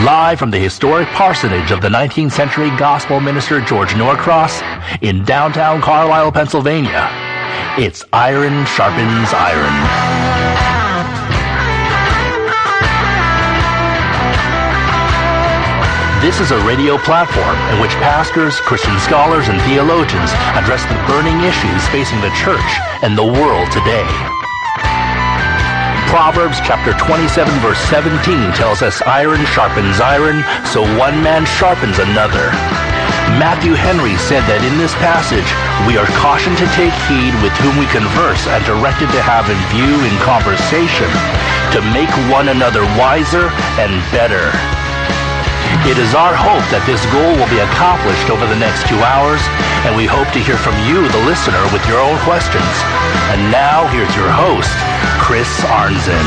Live from the historic parsonage of the 19th century gospel minister George Norcross in downtown Carlisle, Pennsylvania, it's Iron Sharpens Iron. This is a radio platform in which pastors, Christian scholars, and theologians address the burning issues facing the church and the world today. Proverbs chapter 27 verse 17 tells us iron sharpens iron, so one man sharpens another. Matthew Henry said that in this passage, we are cautioned to take heed with whom we converse and directed to have in view in conversation to make one another wiser and better. It is our hope that this goal will be accomplished over the next 2 hours, and we hope to hear from you, the listener, with your own questions. And now, here's your host, Chris Arnzen.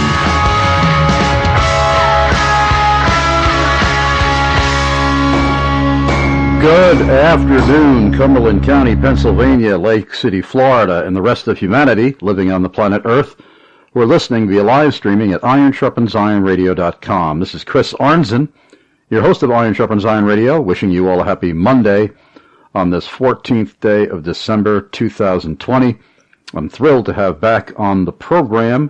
Good afternoon, Cumberland County, Pennsylvania, Lake City, Florida, and the rest of humanity living on the planet Earth. We're listening via live streaming at IronSharpensIronRadio.com. This is Chris Arnzen, your host of Iron Sharpens Iron Radio, wishing you all a happy Monday on this 14th day of December 2020. I'm thrilled to have back on the program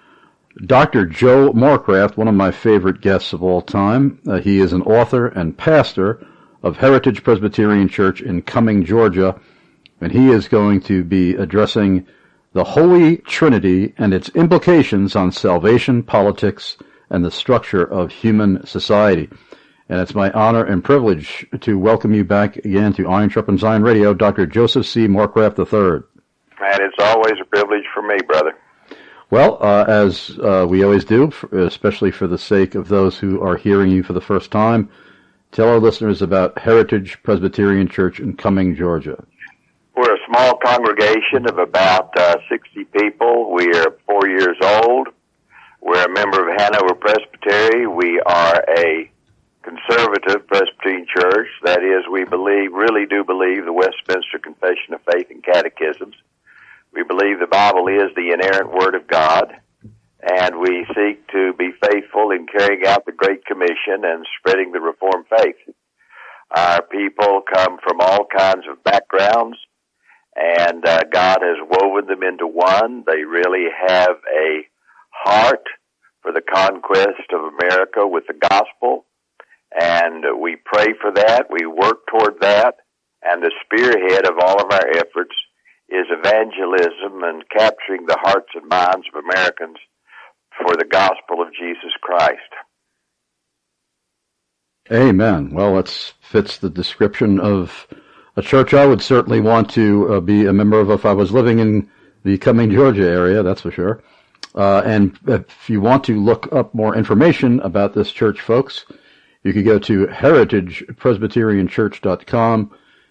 Dr. Joe Morecraft, one of my favorite guests of all time. He is an author and pastor of Heritage Presbyterian Church in Cumming, Georgia, and he is going to be addressing the Holy Trinity and its implications on salvation, politics, and the structure of human society. And it's my honor and privilege to welcome you back again to Iron Sharpens Iron Radio, Dr. Joseph C. Morecraft III. Man, it's always a privilege for me, brother. Well, as we always do, especially for the sake of those who are hearing you for the first time, tell our listeners about Heritage Presbyterian Church in Cumming, Georgia. We're a small congregation of about 60 people. We are 4 years old. We're a member of Hanover Presbytery. We are a conservative Presbyterian church. That is, we really do believe the Westminster Confession of Faith and Catechisms. We believe the Bible is the inerrant Word of God, and we seek to be faithful in carrying out the Great Commission and spreading the Reformed faith. Our people come from all kinds of backgrounds, and God has woven them into one. They really have a heart for the conquest of America with the gospel, and we pray for that. We work toward that, and the spearhead of all of our efforts is evangelism and capturing the hearts and minds of Americans for the gospel of Jesus Christ. Amen. Well, that fits the description of a church I would certainly want to be a member of if I was living in the Cumming, Georgia area, that's for sure. And if you want to look up more information about this church, folks, you could go to heritagepresbyterianchurch.com,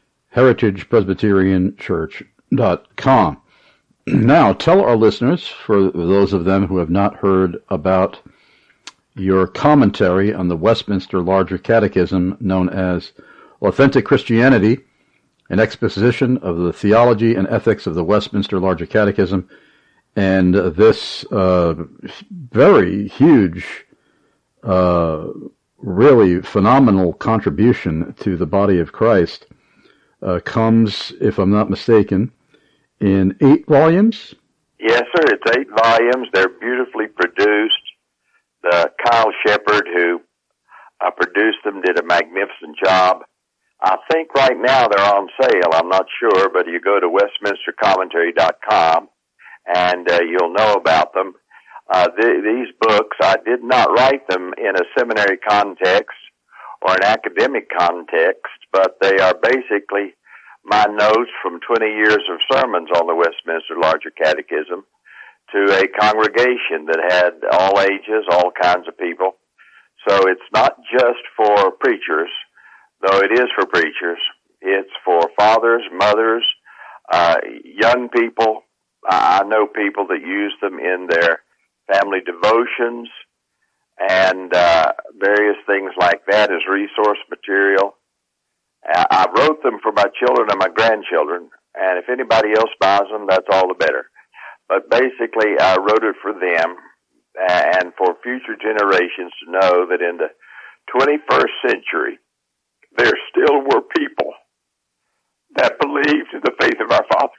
heritagepresbyterianchurch.com. Now, tell our listeners, for those of them who have not heard about your commentary on the Westminster Larger Catechism, known as Authentic Christianity, an exposition of the theology and ethics of the Westminster Larger Catechism, and this very huge, really phenomenal contribution to the body of Christ comes, if I'm not mistaken, in 8 volumes? Yes, sir. It's 8 volumes. They're beautifully produced. Kyle Shepard, who produced them, did a magnificent job. I think right now they're on sale. I'm not sure, but you go to westminstercommentary.com and you'll know about them. These books, I did not write them in a seminary context or an academic context, but they are basically my notes from 20 years of sermons on the Westminster Larger Catechism to a congregation that had all ages, all kinds of people. So it's not just for preachers, though it is for preachers. It's for fathers, mothers, young people. I know people that use them in their family devotions and various things like that as resource material. I wrote them for my children and my grandchildren, and if anybody else buys them, that's all the better. But basically, I wrote it for them and for future generations to know that in the 21st century, there still were people that believed in the faith of our fathers.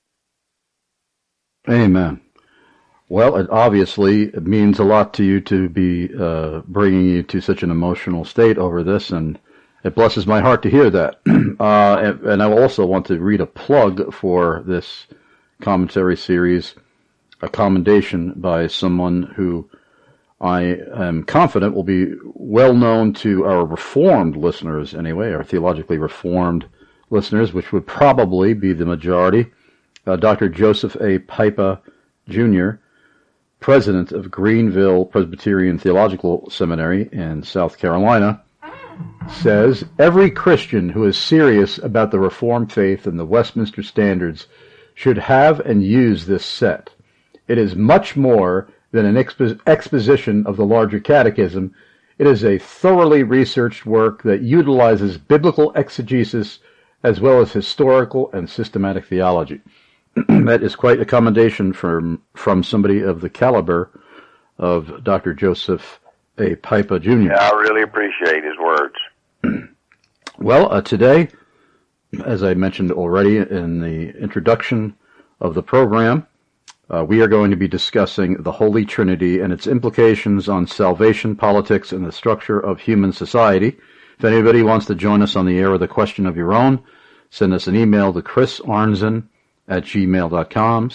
Amen. Well, it means a lot to you to be bringing you to such an emotional state over this, and it blesses my heart to hear that. And I also want to read a plug for this commentary series, a commendation by someone who I am confident will be well known to our Reformed listeners anyway, our theologically Reformed listeners, which would probably be the majority. Dr. Joseph A. Pipa, Jr., president of Greenville Presbyterian Theological Seminary in South Carolina, says, every Christian who is serious about the Reformed faith and the Westminster Standards should have and use this set. It is much more than an exposition of the larger catechism. It is a thoroughly researched work that utilizes biblical exegesis as well as historical and systematic theology. That is quite a commendation from somebody of the caliber of Dr. Joseph A. Pipa, Jr. Yeah, I really appreciate his words. Well, today, as I mentioned already in the introduction of the program, we are going to be discussing the Holy Trinity and its implications on salvation, politics, and the structure of human society. If anybody wants to join us on the air with a question of your own, send us an email to chrisarnzen@gmail.com,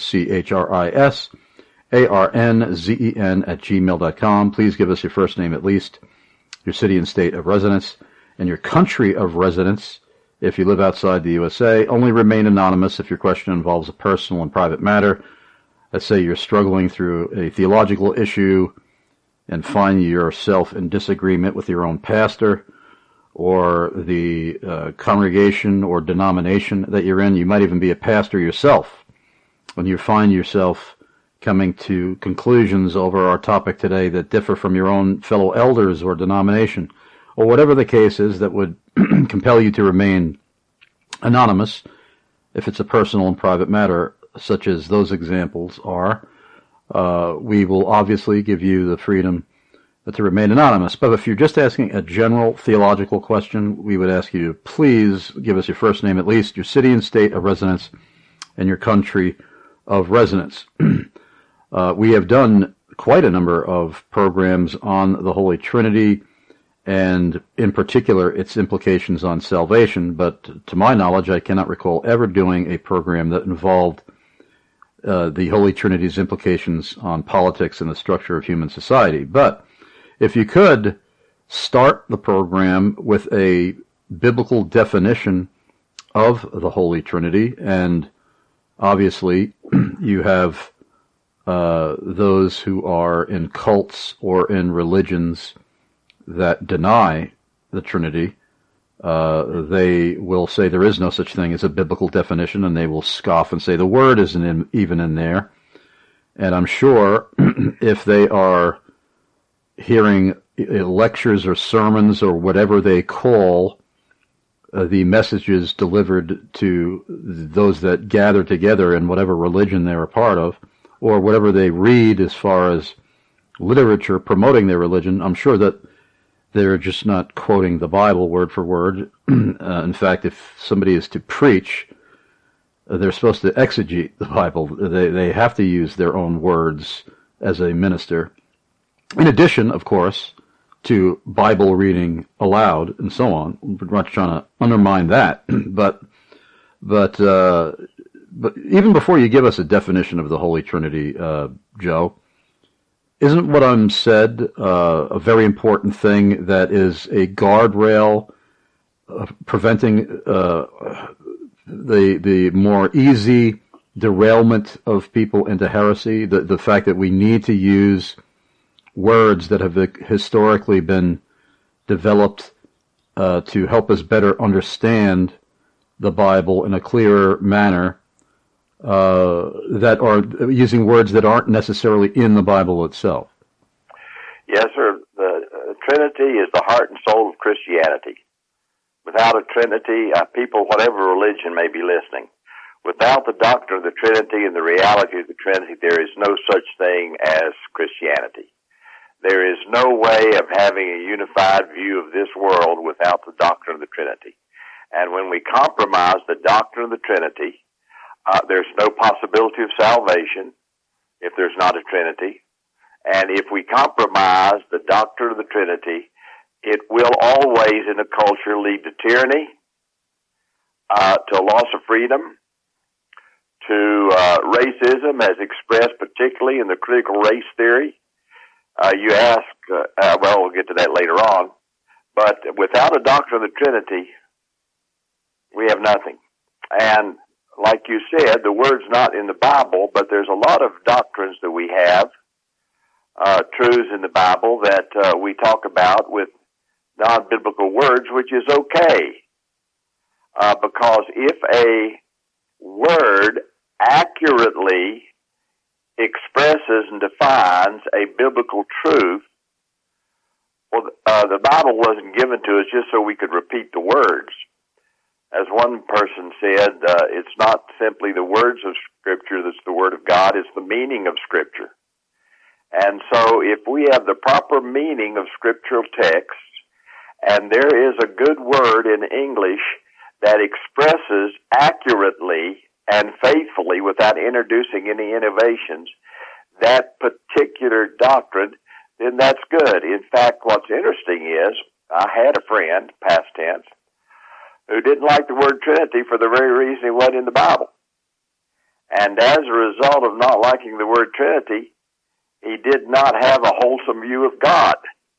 CHRISARNZEN@gmail.com. Please give us your first name at least, your city and state of residence, and your country of residence. If you live outside the USA, only remain anonymous if your question involves a personal and private matter. Let's say you're struggling through a theological issue and find yourself in disagreement with your own pastor or the congregation or denomination that you're in. You might even be a pastor yourself. When you find yourself coming to conclusions over our topic today that differ from your own fellow elders or denomination, or whatever the case is that would compel you to remain anonymous, if it's a personal and private matter, such as those examples are, we will obviously give you the freedom to remain anonymous. But if you're just asking a general theological question, we would ask you to please give us your first name at least, your city and state of residence, and your country of residence. We have done quite a number of programs on the Holy Trinity, and in particular its implications on salvation, but to my knowledge I cannot recall ever doing a program that involved the Holy Trinity's implications on politics and the structure of human society. But if you could start the program with a biblical definition of the Holy Trinity, and obviously you have those who are in cults or in religions that deny the Trinity, they will say there is no such thing as a biblical definition, and they will scoff and say the word isn't even in there. And I'm sure if they are hearing lectures or sermons or whatever they call the messages delivered to those that gather together in whatever religion they're a part of, or whatever they read as far as literature promoting their religion, I'm sure that they're just not quoting the Bible word for word. In fact, if somebody is to preach, they're supposed to exegete the Bible. They have to use their own words as a minister. In addition, of course, to Bible reading aloud and so on. We're not trying to undermine that, but even before you give us a definition of the Holy Trinity, Joe, isn't what I'm said a very important thing that is a guardrail preventing the more easy derailment of people into heresy? The fact that we need to use words that have historically been developed to help us better understand the Bible in a clearer manner, that are using words that aren't necessarily in the Bible itself. Yes, sir. The Trinity is the heart and soul of Christianity. Without a Trinity, people, whatever religion may be listening, without the doctrine of the Trinity and the reality of the Trinity, there is no such thing as Christianity. There is no way of having a unified view of this world without the doctrine of the Trinity. And when we compromise the doctrine of the Trinity, there's no possibility of salvation if there's not a Trinity. And if we compromise the doctrine of the Trinity, it will always in a culture lead to tyranny, to loss of freedom, to racism as expressed particularly in the critical race theory. You ask, well, we'll get to that later on, but without a doctrine of the Trinity, we have nothing. And like you said, the word's not in the Bible, but there's a lot of doctrines that we have, truths in the Bible that we talk about with non-biblical words, which is okay. Because if a word accurately expresses and defines a biblical truth, well, the Bible wasn't given to us just so we could repeat the words. As one person said, it's not simply the words of Scripture that's the Word of God, it's the meaning of Scripture. And so if we have the proper meaning of scriptural texts, and there is a good word in English that expresses accurately and faithfully, without introducing any innovations, that particular doctrine, then that's good. In fact, what's interesting is, I had a friend, past tense, who didn't like the word Trinity for the very reason it wasn't in the Bible. And as a result of not liking the word Trinity, he did not have a wholesome view of God.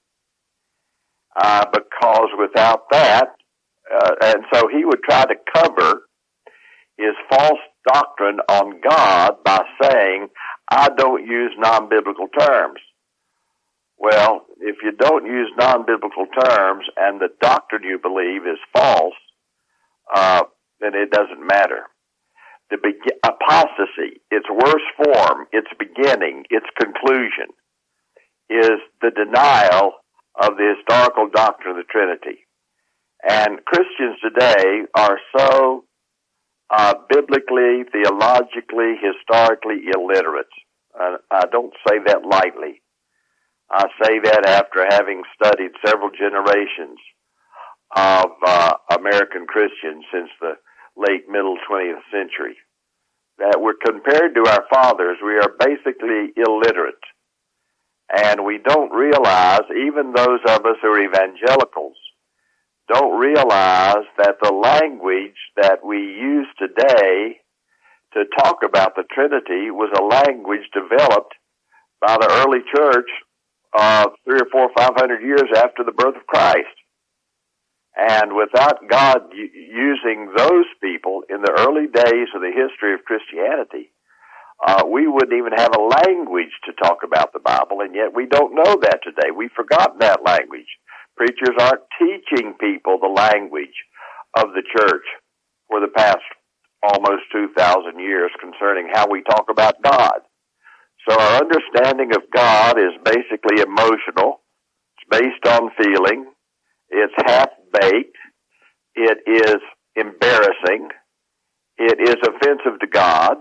Because without that, and so he would try to cover his false doctrine on God by saying, I don't use non-biblical terms. Well, if you don't use non-biblical terms and the doctrine you believe is false, then it doesn't matter. The apostasy, its worst form, its beginning, its conclusion, is the denial of the historical doctrine of the Trinity. And Christians today are so biblically, theologically, historically illiterate. I don't say that lightly. I say that after having studied several generations of American Christians since the late middle 20th century. That we're compared to our fathers, we are basically illiterate. And we don't realize, even those of us who are evangelicals, don't realize that the language that we use today to talk about the Trinity was a language developed by the early church 300 or 400 or 500 years after the birth of Christ. And without God using those people in the early days of the history of Christianity, we wouldn't even have a language to talk about the Bible, and yet we don't know that today. We've forgotten that language. Preachers aren't teaching people the language of the church for the past almost 2,000 years concerning how we talk about God. So our understanding of God is basically emotional. It's based on feeling. It's half-baked. It is embarrassing. It is offensive to God.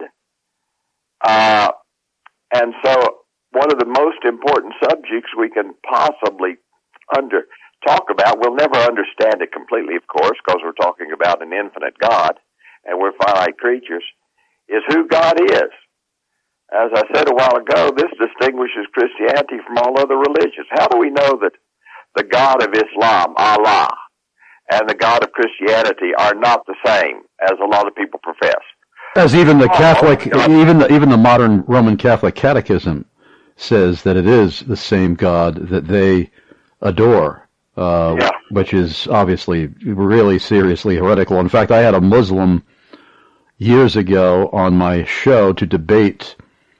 And so one of the most important subjects we can possibly talk about, we'll never understand it completely, of course, because we're talking about an infinite God, and we're finite creatures, is who God is. As I said a while ago, this distinguishes Christianity from all other religions. How do we know that the God of Islam, Allah, and the God of Christianity are not the same, as a lot of people profess? As even the Catholic, even the modern Roman Catholic Catechism says that it is the same God that they adore, which is obviously really seriously heretical. In fact, I had a Muslim years ago on my show to debate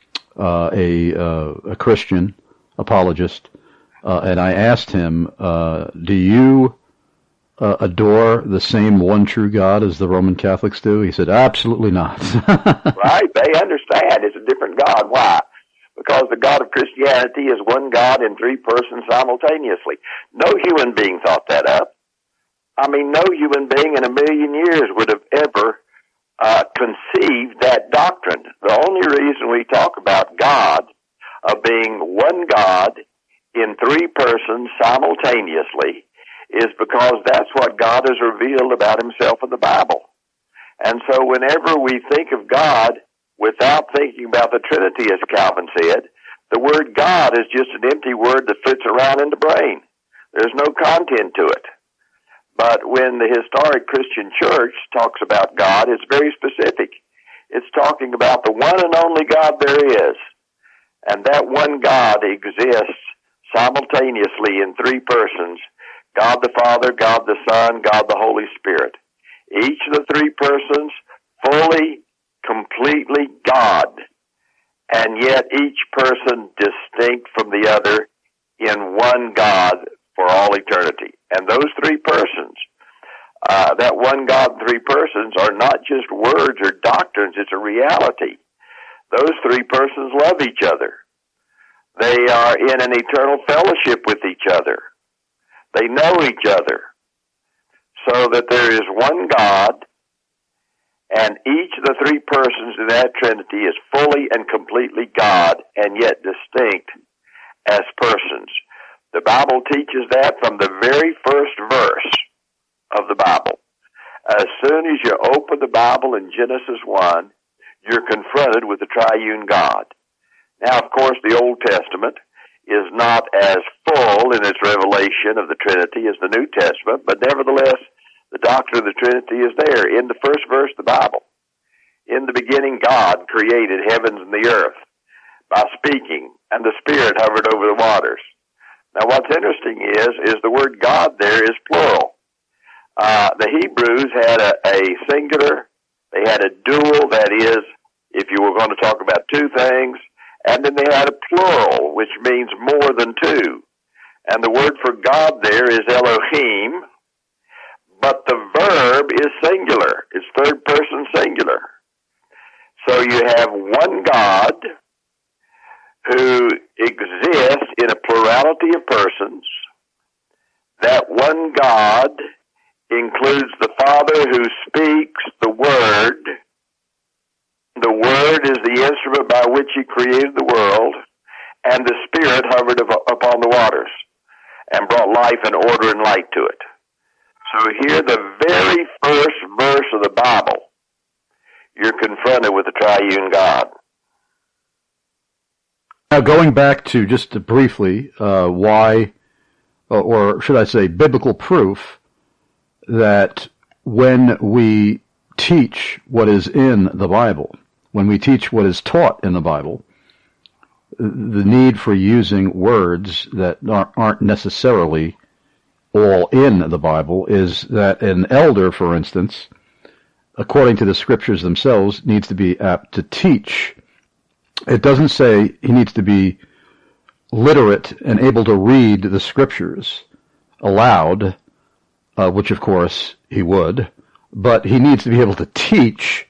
a Christian apologist, and I asked him, do you adore the same one true God as the Roman Catholics do? He said, absolutely not. Right, they understand it's a different God. Why? Because the God of Christianity is one God in three persons simultaneously. No human being thought that up. I mean, no human being in a million years would have ever conceived that doctrine. The only reason we talk about God, of being one God in three persons simultaneously is because that's what God has revealed about himself in the Bible. And so whenever we think of God without thinking about the Trinity, as Calvin said, the word God is just an empty word that flits around in the brain. There's no content to it. But when the historic Christian church talks about God, it's very specific. It's talking about the one and only God there is. And that one God exists simultaneously in three persons: God the Father, God the Son, God the Holy Spirit. Each of the three persons fully, completely God, and yet each person distinct from the other in one God for all eternity. And those three persons, that one God and three persons, are not just words or doctrines, it's a reality. Those three persons love each other. They are in an eternal fellowship with each other. They know each other. So that there is one God, and each of the three persons in that Trinity is fully and completely God, and yet distinct as persons. The Bible teaches that from the very first verse of the Bible. As soon as you open the Bible in Genesis 1, you're confronted with the triune God. Now, of course, the Old Testament is not as full in its revelation of the Trinity as the New Testament, but nevertheless, the doctrine of the Trinity is there in the first verse of the Bible. In the beginning, God created heavens and the earth by speaking, and the Spirit hovered over the waters. Now, what's interesting is the word God there is plural. The Hebrews had a singular, they had a dual, that is, if you were going to talk about two things, and then they had a plural, which means more than two. And the word for God there is Elohim, but the verb is singular. It's third person singular. So you have one God who exists in a plurality of persons. That one God includes the Father who speaks the Word. The Word is the instrument by which he created the world, and the Spirit hovered upon the waters and brought life and order and light to it. So here, the very first verse of the Bible, you're confronted with the triune God. Now, going back to just briefly why, or should I say, biblical proof that when we teach what is in the Bible, when we teach what is taught in the Bible, the need for using words that aren't necessarily all in the Bible is that an elder, for instance, according to the scriptures themselves, needs to be apt to teach. It doesn't say he needs to be literate and able to read the scriptures aloud, which of course he would, but he needs to be able to teach,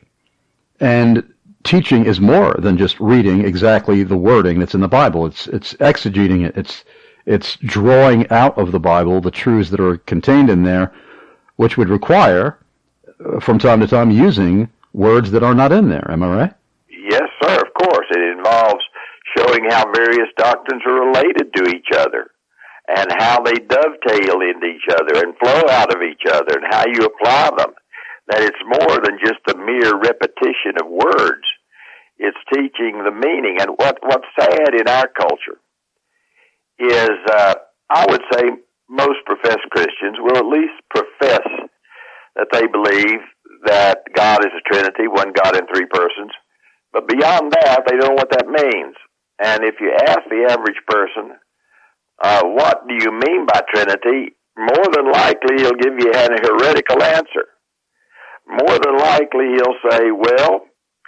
and teaching is more than just reading exactly the wording that's in the Bible. It's exegeting it. It's drawing out of the Bible the truths that are contained in there, which would require, from time to time, using words that are not in there. Am I right? Yes, sir, of course. It involves showing how various doctrines are related to each other and how they dovetail into each other and flow out of each other and how you apply them. That it's more than just a mere repetition of words. It's teaching the meaning. And what's sad in our culture is, I would say most professed Christians will at least profess that they believe that God is a Trinity, one God in three persons. But beyond that, they don't know what that means. And if you ask the average person, what do you mean by Trinity? More than likely, he'll give you an heretical answer. More than likely, he'll say, well,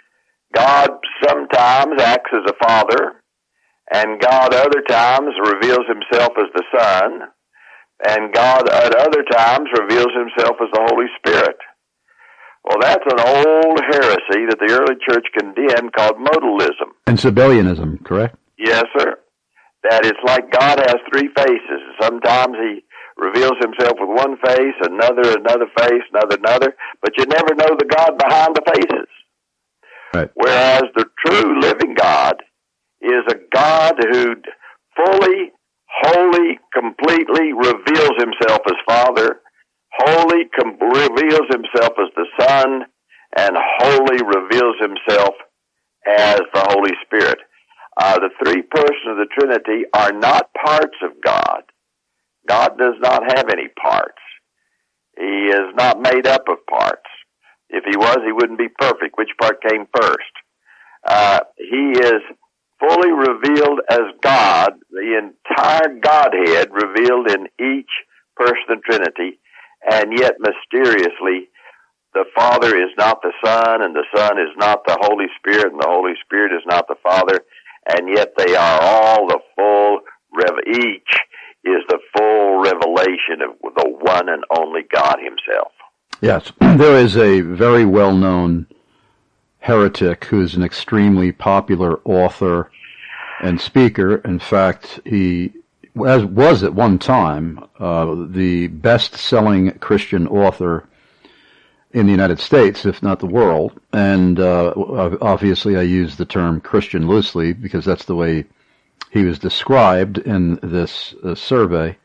God sometimes acts as a father, and God other times reveals himself as the Son, and God at other times reveals himself as the Holy Spirit. Well, that's an old heresy that the early church condemned called modalism. And Sabellianism, correct? Yes, sir. That it's like God has three faces. Sometimes he reveals himself with one face, another face, another, but you never know the God behind the faces. Right. Whereas the true living God is a God who fully, wholly, completely reveals himself as Father, wholly reveals himself as the Son, and wholly reveals himself as the Holy Spirit. The three persons of the Trinity are not parts of God. God does not have any parts. He is not made up of parts. If he was, he wouldn't be perfect. Which part came first? He is fully revealed as God, the entire Godhead revealed in each person of the Trinity, and yet mysteriously, the Father is not the Son, and the Son is not the Holy Spirit, and the Holy Spirit is not the Father, and yet they are all the full, each is the full revelation of the one and only God himself. Yes, there is a very well-known heretic who is an extremely popular author and speaker. In fact, he was at one time the best-selling Christian author in the United States, if not the world. And obviously I use the term Christian loosely because that's the way he was described in this survey.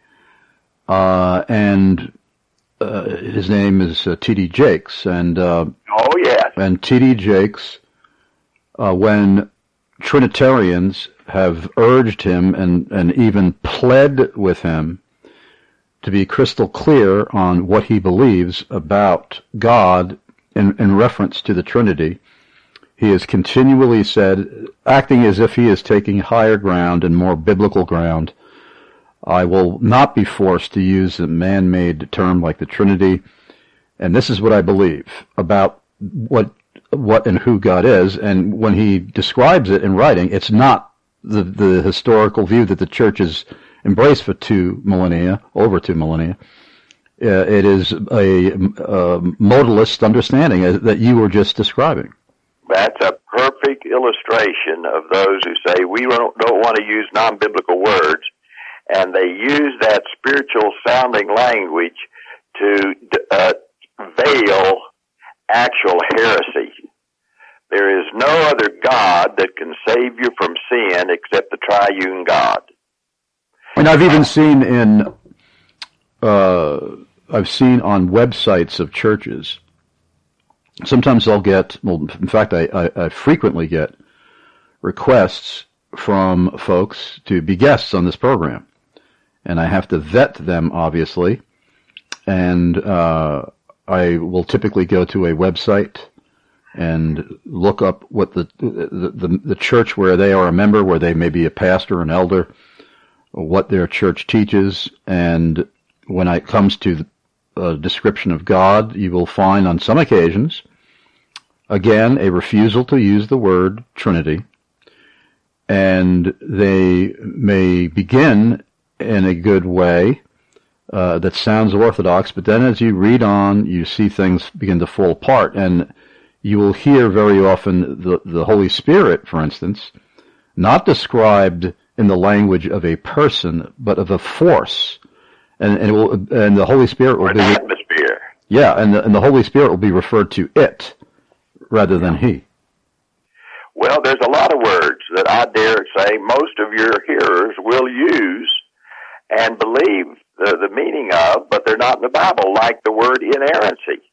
And his name is T.D. Jakes. And oh, yes. And T.D. Jakes, when Trinitarians have urged him and even pled with him to be crystal clear on what he believes about God in reference to the Trinity, he has continually said, acting as if he is taking higher ground and more biblical ground, I will not be forced to use a man-made term like the Trinity, and this is what I believe about what and who God is. And when he describes it in writing, it's not the historical view that the church has embraced for over 2 millennia. It is a modalist understanding that you were just describing. That's a perfect illustration of those who say we don't want to use non-biblical words, and they use that spiritual-sounding language to veil actual heresy. There is no other God that can save you from sin except the triune God. And I've even seen I've seen on websites of churches, sometimes I'll get, in fact, I frequently get requests from folks to be guests on this program. And I have to vet them, obviously. And I will typically go to a website and look up what the church where they are a member, where they may be a pastor, an elder, what their church teaches. And when it comes to the description of God, you will find on some occasions, again, a refusal to use the word Trinity. And they may begin in a good way that sounds orthodox, but then as you read on, you see things begin to fall apart. And you will hear very often the Holy Spirit, for instance, not described in the language of a person, but of a force. And the Holy Spirit will be an atmosphere. Yeah, and the Holy Spirit will be referred to it rather than he. Well, there's a lot of words that I dare say most of your hearers will use and believe the meaning of, but they're not in the Bible, like the word inerrancy.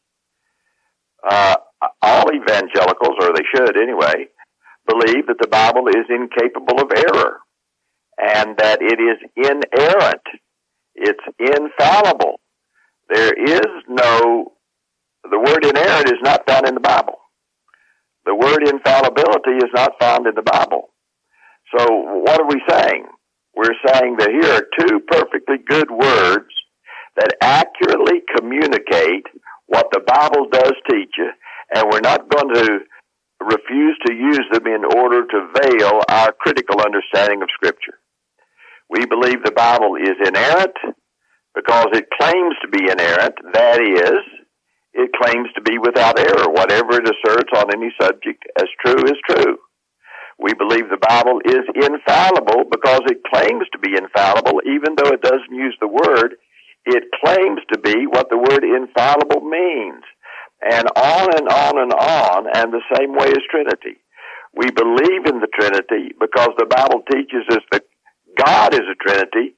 All evangelicals, or they should anyway, believe that the Bible is incapable of error and that it is inerrant. It's infallible. The word inerrant is not found in the Bible. The word infallibility is not found in the Bible. So what are we saying? We're saying that here are two perfectly good words that accurately communicate what the Bible does teach you, and we're not going to refuse to use them in order to veil our critical understanding of Scripture. We believe the Bible is inerrant because it claims to be inerrant. That is, it claims to be without error. Whatever it asserts on any subject as true is true. We believe the Bible is infallible because it claims to be infallible, even though it doesn't use the word. It claims to be what the word infallible means. And on and on and on, and the same way as Trinity. We believe in the Trinity because the Bible teaches us that God is a Trinity,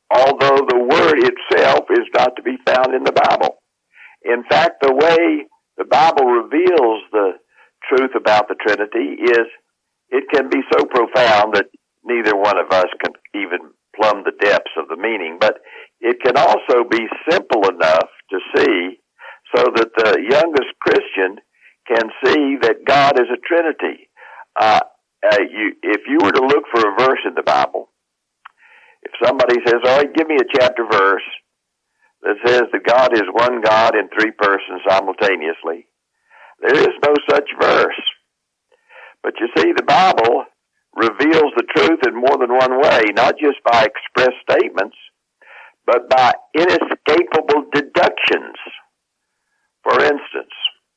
although the Word itself is not to be found in the Bible. In fact, the way the Bible reveals the truth about the Trinity is it can be so profound that neither one of us can even plumb the depths of the meaning, but it can also be simple enough to see so that the youngest Christian can see that God is a Trinity. If you were to look for a verse in the Bible, if somebody says, all right, give me a chapter verse that says that God is one God in three persons simultaneously, there is no such verse. But you see, the Bible reveals the truth in more than one way, not just by express statements, but by inescapable deductions. For instance,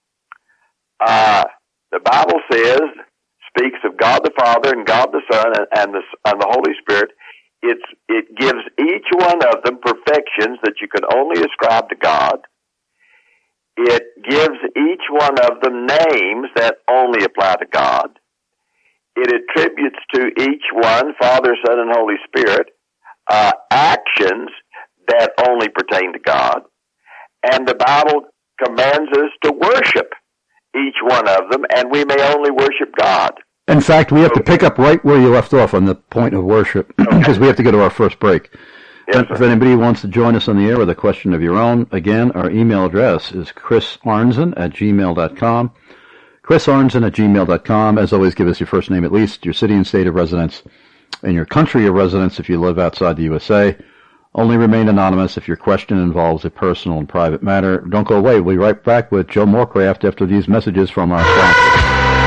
the Bible speaks of God the Father and God the Son and the Holy Spirit. It gives each one of them perfections that you can only ascribe to God. It gives each one of them names that only apply to God. It attributes to each one, Father, Son, and Holy Spirit, actions that only pertain to God. And the Bible commands us to worship each one of them, and we may only worship God. In fact, we have to pick up right where you left off on the point of worship, because we have to go to our first break. Yes, if anybody wants to join us on the air with a question of your own, again, our email address is chrisarnzen@gmail.com. chrisarnzen@gmail.com. As always, give us your first name at least, your city and state of residence, and your country of residence if you live outside the USA. Only remain anonymous if your question involves a personal and private matter. Don't go away. We'll be right back with Joe Morecraft after these messages from our sponsors.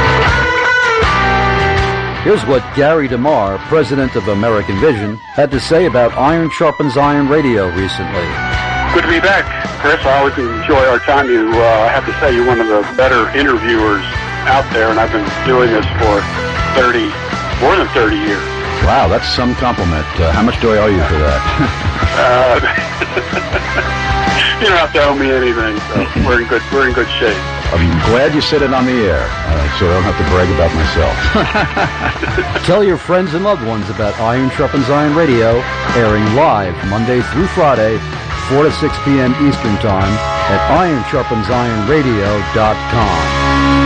Here's what Gary DeMar, president of American Vision, had to say about Iron Sharpens Iron Radio recently. Good to be back, Chris. I always enjoy our time. I have to say, you're one of the better interviewers out there, and I've been doing this for more than 30 years. Wow, that's some compliment. How much do I owe you for that? You don't have to owe me anything, so we're in good shape. I'm glad you said it on the air, so I don't have to brag about myself. Tell your friends and loved ones about Iron Sharpens Iron Radio, airing live Monday through Friday, 4 to 6 p.m. Eastern Time at ironsharpensironradio.com.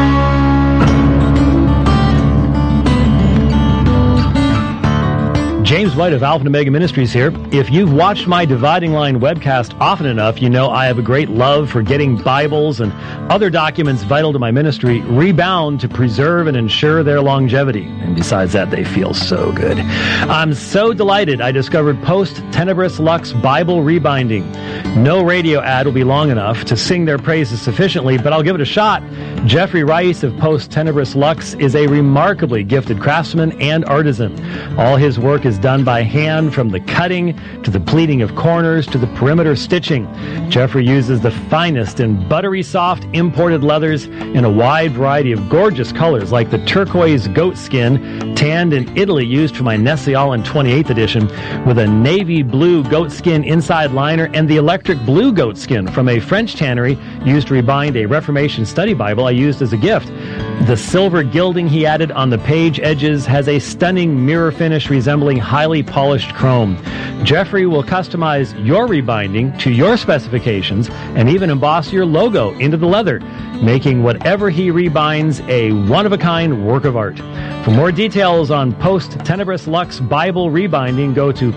James White of Alpha and Omega Ministries here. If you've watched my Dividing Line webcast often enough, you know I have a great love for getting Bibles and other documents vital to my ministry rebound to preserve and ensure their longevity. And besides that, they feel so good. I'm so delighted I discovered Post Tenebris Lux Bible Rebinding. No radio ad will be long enough to sing their praises sufficiently, but I'll give it a shot. Jeffrey Rice of Post Tenebris Lux is a remarkably gifted craftsman and artisan. All his work is done by hand, from the cutting to the pleating of corners to the perimeter stitching. Jeffrey uses the finest and buttery soft imported leathers in a wide variety of gorgeous colors, like the turquoise goat skin tanned in Italy used for my Nestle-Aland 28th edition, with a navy blue goat skin inside liner, and the electric blue goat skin from a French tannery used to rebind a Reformation study Bible I used as a gift. The silver gilding he added on the page edges has a stunning mirror finish resembling highly polished chrome. Jeffrey will customize your rebinding to your specifications and even emboss your logo into the leather, making whatever he rebinds a one-of-a-kind work of art. For more details on Post Tenebris Lux Bible Rebinding, go to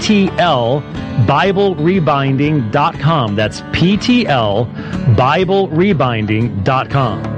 PTLBibleRebinding.com. That's PTLBibleRebinding.com.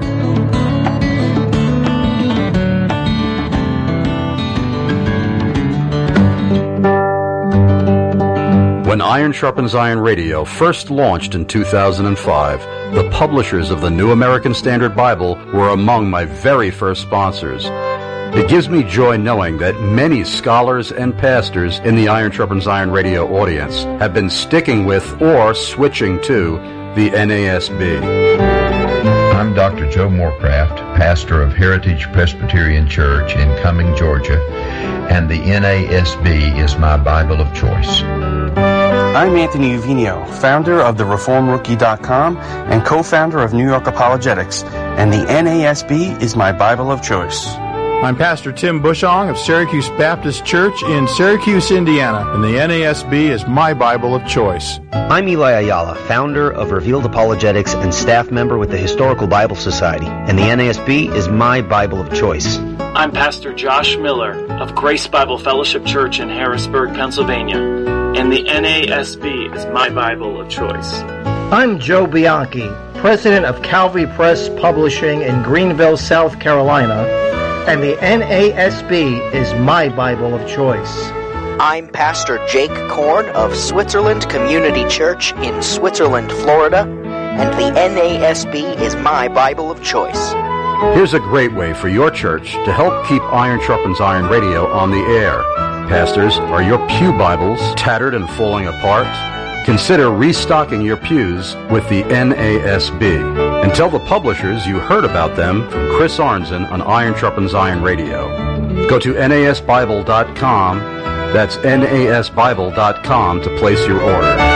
When Iron Sharpens Iron Radio first launched in 2005, the publishers of the New American Standard Bible were among my very first sponsors. It gives me joy knowing that many scholars and pastors in the Iron Sharpens Iron Radio audience have been sticking with or switching to the NASB. I'm Dr. Joe Morecraft, pastor of Heritage Presbyterian Church in Cumming, Georgia, and the NASB is my Bible of choice. I'm Anthony Uvino, founder of TheReformRookie.com and co-founder of New York Apologetics, and the NASB is my Bible of choice. I'm Pastor Tim Bushong of Syracuse Baptist Church in Syracuse, Indiana, and the NASB is my Bible of choice. I'm Eli Ayala, founder of Revealed Apologetics and staff member with the Historical Bible Society, and the NASB is my Bible of choice. I'm Pastor Josh Miller of Grace Bible Fellowship Church in Harrisburg, Pennsylvania, and the NASB is my Bible of choice. I'm Joe Bianchi, president of Calvary Press Publishing in Greenville, South Carolina, and the NASB is my Bible of choice. I'm Pastor Jake Korn of Switzerland Community Church in Switzerland, Florida, and the NASB is my Bible of choice. Here's a great way for your church to help keep Iron Sharpens Iron Radio on the air. Pastors, are your pew Bibles tattered and falling apart? Consider restocking your pews with the NASB. And tell the publishers you heard about them from Chris Arnzen on Iron Sharpens Iron Radio. Go to NASBible.com. That's NASBible.com to place your order.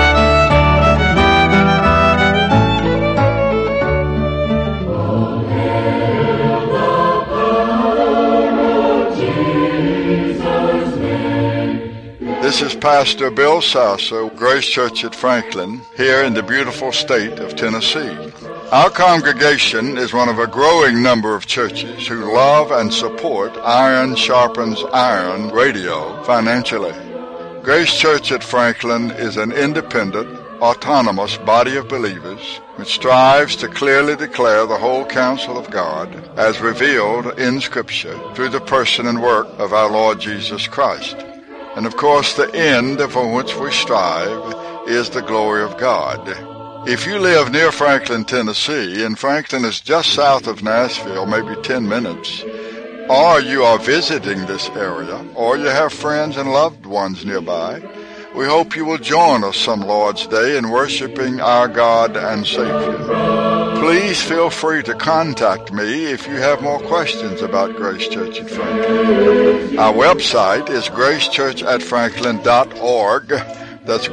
This is Pastor Bill Sasso, Grace Church at Franklin, here in the beautiful state of Tennessee. Our congregation is one of a growing number of churches who love and support Iron Sharpens Iron Radio financially. Grace Church at Franklin is an independent, autonomous body of believers which strives to clearly declare the whole counsel of God as revealed in Scripture through the person and work of our Lord Jesus Christ. And of course, the end for which we strive is the glory of God. If you live near Franklin, Tennessee, and Franklin is just south of Nashville, maybe 10 minutes, or you are visiting this area, or you have friends and loved ones nearby, we hope you will join us some Lord's Day in worshiping our God and Savior. Please feel free to contact me if you have more questions about Grace Church at Franklin. Our website is gracechurchatfranklin.org. That's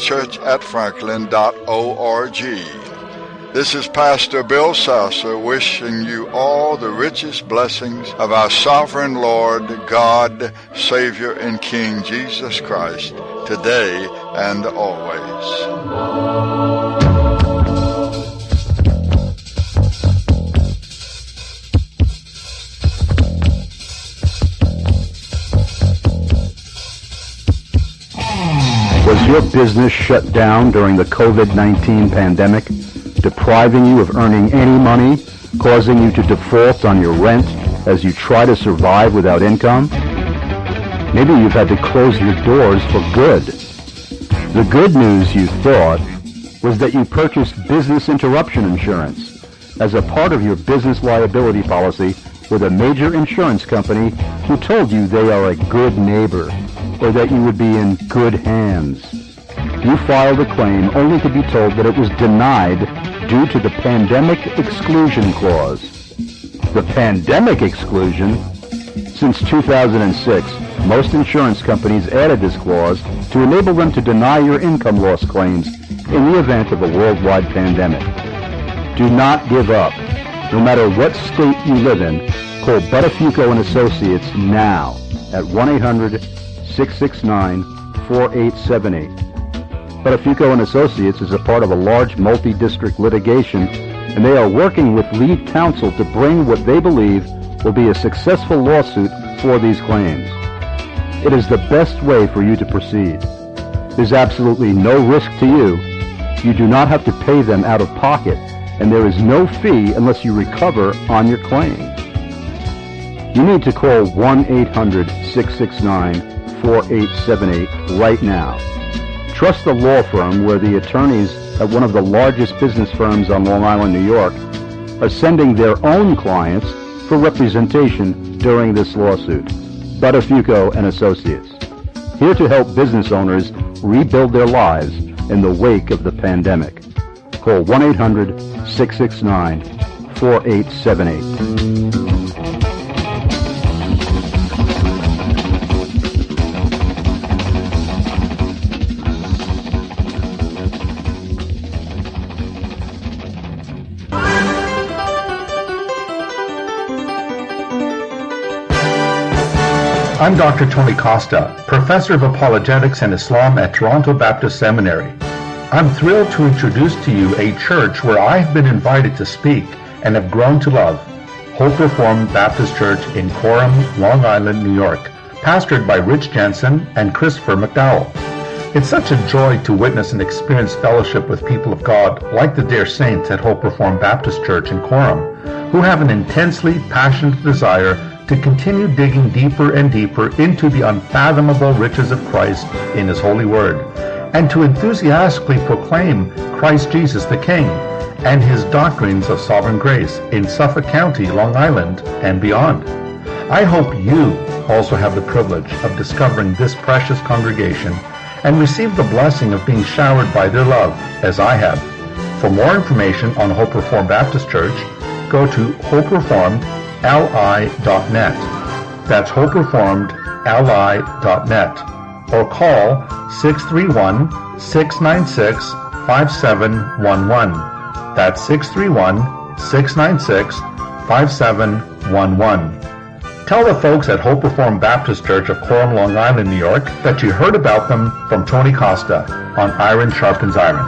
gracechurchatfranklin.org. This is Pastor Bill Sasso wishing you all the richest blessings of our sovereign Lord, God, Savior, and King Jesus Christ, today and always. Was your business shut down during the COVID-19 pandemic, depriving you of earning any money, causing you to default on your rent as you try to survive without income? Maybe you've had to close your doors for good. The good news, you thought, was that you purchased business interruption insurance as a part of your business liability policy with a major insurance company who told you they are a good neighbor, or that you would be in good hands. You filed a claim only to be told that it was denied due to the Pandemic Exclusion Clause. The Pandemic Exclusion? Since 2006, most insurance companies added this clause to enable them to deny your income loss claims in the event of a worldwide pandemic. Do not give up. No matter what state you live in, call Buttafuoco & Associates now at 1-800-669-4878. Buttafuoco & Associates is a part of a large multi-district litigation, and they are working with lead counsel to bring what they believe will be a successful lawsuit for these claims. It is the best way for you to proceed. There's absolutely no risk to you. You do not have to pay them out of pocket, and there is no fee unless you recover on your claim. You need to call 1-800-669-4878 right now. Trust the law firm where the attorneys at one of the largest business firms on Long Island, New York, are sending their own clients for representation during this lawsuit. Buttafuoco & Associates, here to help business owners rebuild their lives in the wake of the pandemic. Call 1-800-669-4878. I'm Dr. Tony Costa, Professor of Apologetics and Islam at Toronto Baptist Seminary. I'm thrilled to introduce to you a church where I have been invited to speak and have grown to love, Hope Reformed Baptist Church in Coram, Long Island, New York, pastored by Rich Jensen and Christopher McDowell. It's such a joy to witness and experience fellowship with people of God like the dear saints at Hope Reformed Baptist Church in Coram, who have an intensely passionate desire to continue digging deeper and deeper into the unfathomable riches of Christ in His holy word, and to enthusiastically proclaim Christ Jesus the King and His doctrines of sovereign grace in Suffolk County, Long Island, and beyond. I hope you also have the privilege of discovering this precious congregation and receive the blessing of being showered by their love, as I have. For more information on Hope Reformed Baptist Church, go to hopereformedli.net. That's hopereformedli.net. Or call 631-696-5711. That's 631-696-5711. Tell the folks at Hope Reformed Baptist Church of Coram, Long Island, New York, that you heard about them from Tony Costa on Iron Sharpens Iron.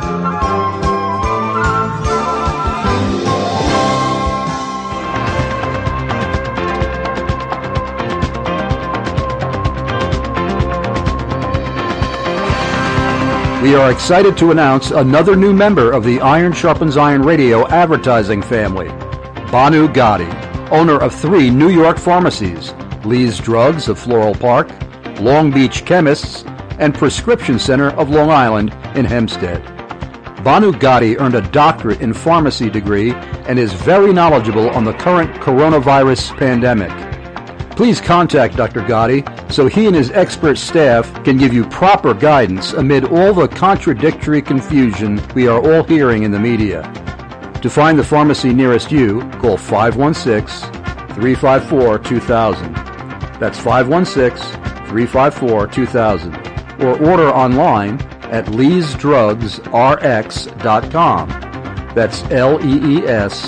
We are excited to announce another new member of the Iron Sharpens Iron Radio advertising family, Banu Gotti, owner of 3 New York pharmacies, Lee's Drugs of Floral Park, Long Beach Chemists, and Prescription Center of Long Island in Hempstead. Banu Gotti earned a doctorate in pharmacy degree and is very knowledgeable on the current coronavirus pandemic. Please contact Dr. Gotti so he and his expert staff can give you proper guidance amid all the contradictory confusion we are all hearing in the media. To find the pharmacy nearest you, call 516-354-2000. That's 516-354-2000. Or order online at leesdrugsrx.com. That's LEES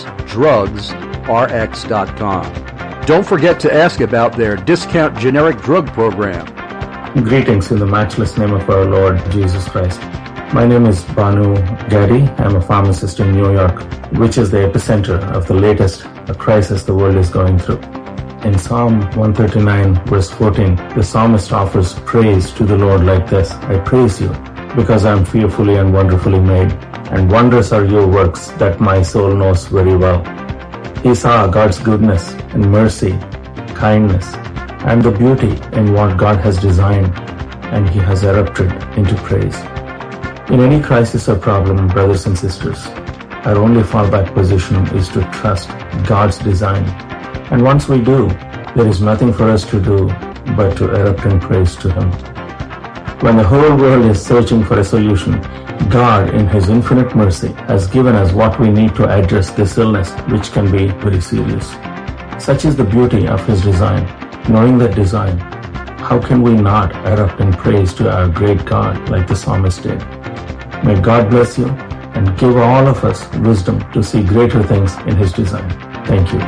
drugsrx.com. Don't forget to ask about their discount generic drug program. Greetings in the matchless name of our Lord Jesus Christ. My name is Banu Gotti. I'm a pharmacist in New York, which is the epicenter of the latest crisis the world is going through. In Psalm 139, verse 14, the psalmist offers praise to the Lord like this: I praise you because I am fearfully and wonderfully made, and wondrous are your works that my soul knows very well. He saw God's goodness and mercy, kindness, and the beauty in what God has designed, and he has erupted into praise. In any crisis or problem, brothers and sisters, our only fallback position is to trust God's design. And once we do, there is nothing for us to do but to erupt in praise to Him. When the whole world is searching for a solution, God, in His infinite mercy, has given us what we need to address this illness, which can be very serious. Such is the beauty of His design. Knowing that design, how can we not erupt in praise to our great God like the psalmist did? May God bless you and give all of us wisdom to see greater things in His design. Thank you.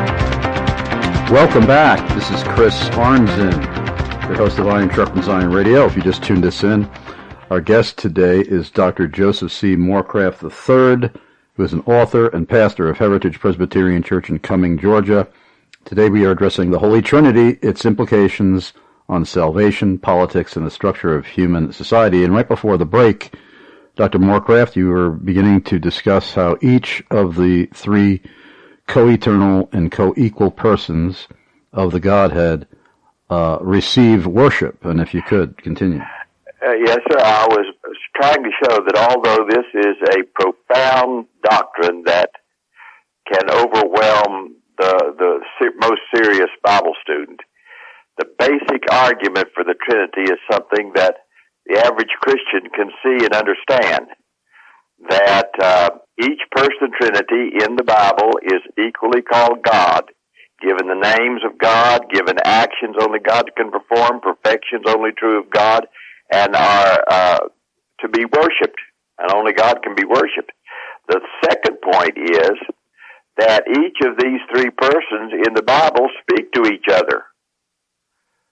Welcome back. This is Chris Arnzen, the host of Iron Sharpens Iron Radio. If you just tuned us in, our guest today is Dr. Joseph C. Morecraft III, who is an author and pastor of Heritage Presbyterian Church in Cumming, Georgia. Today we are addressing the Holy Trinity, its implications on salvation, politics, and the structure of human society. And right before the break, Dr. Morecraft, you were beginning to discuss how each of the 3 co-eternal and co-equal persons of the Godhead receive worship. And if you could, continue. Yes, sir. I was trying to show that although this is a profound doctrine that can overwhelm the most serious Bible student, the basic argument for the Trinity is something that the average Christian can see and understand. That each person Trinity in the Bible is equally called God, given the names of God, given actions only God can perform, perfections only true of God, and are to be worshipped, and only God can be worshipped. The second point is that each of these 3 persons in the Bible speak to each other.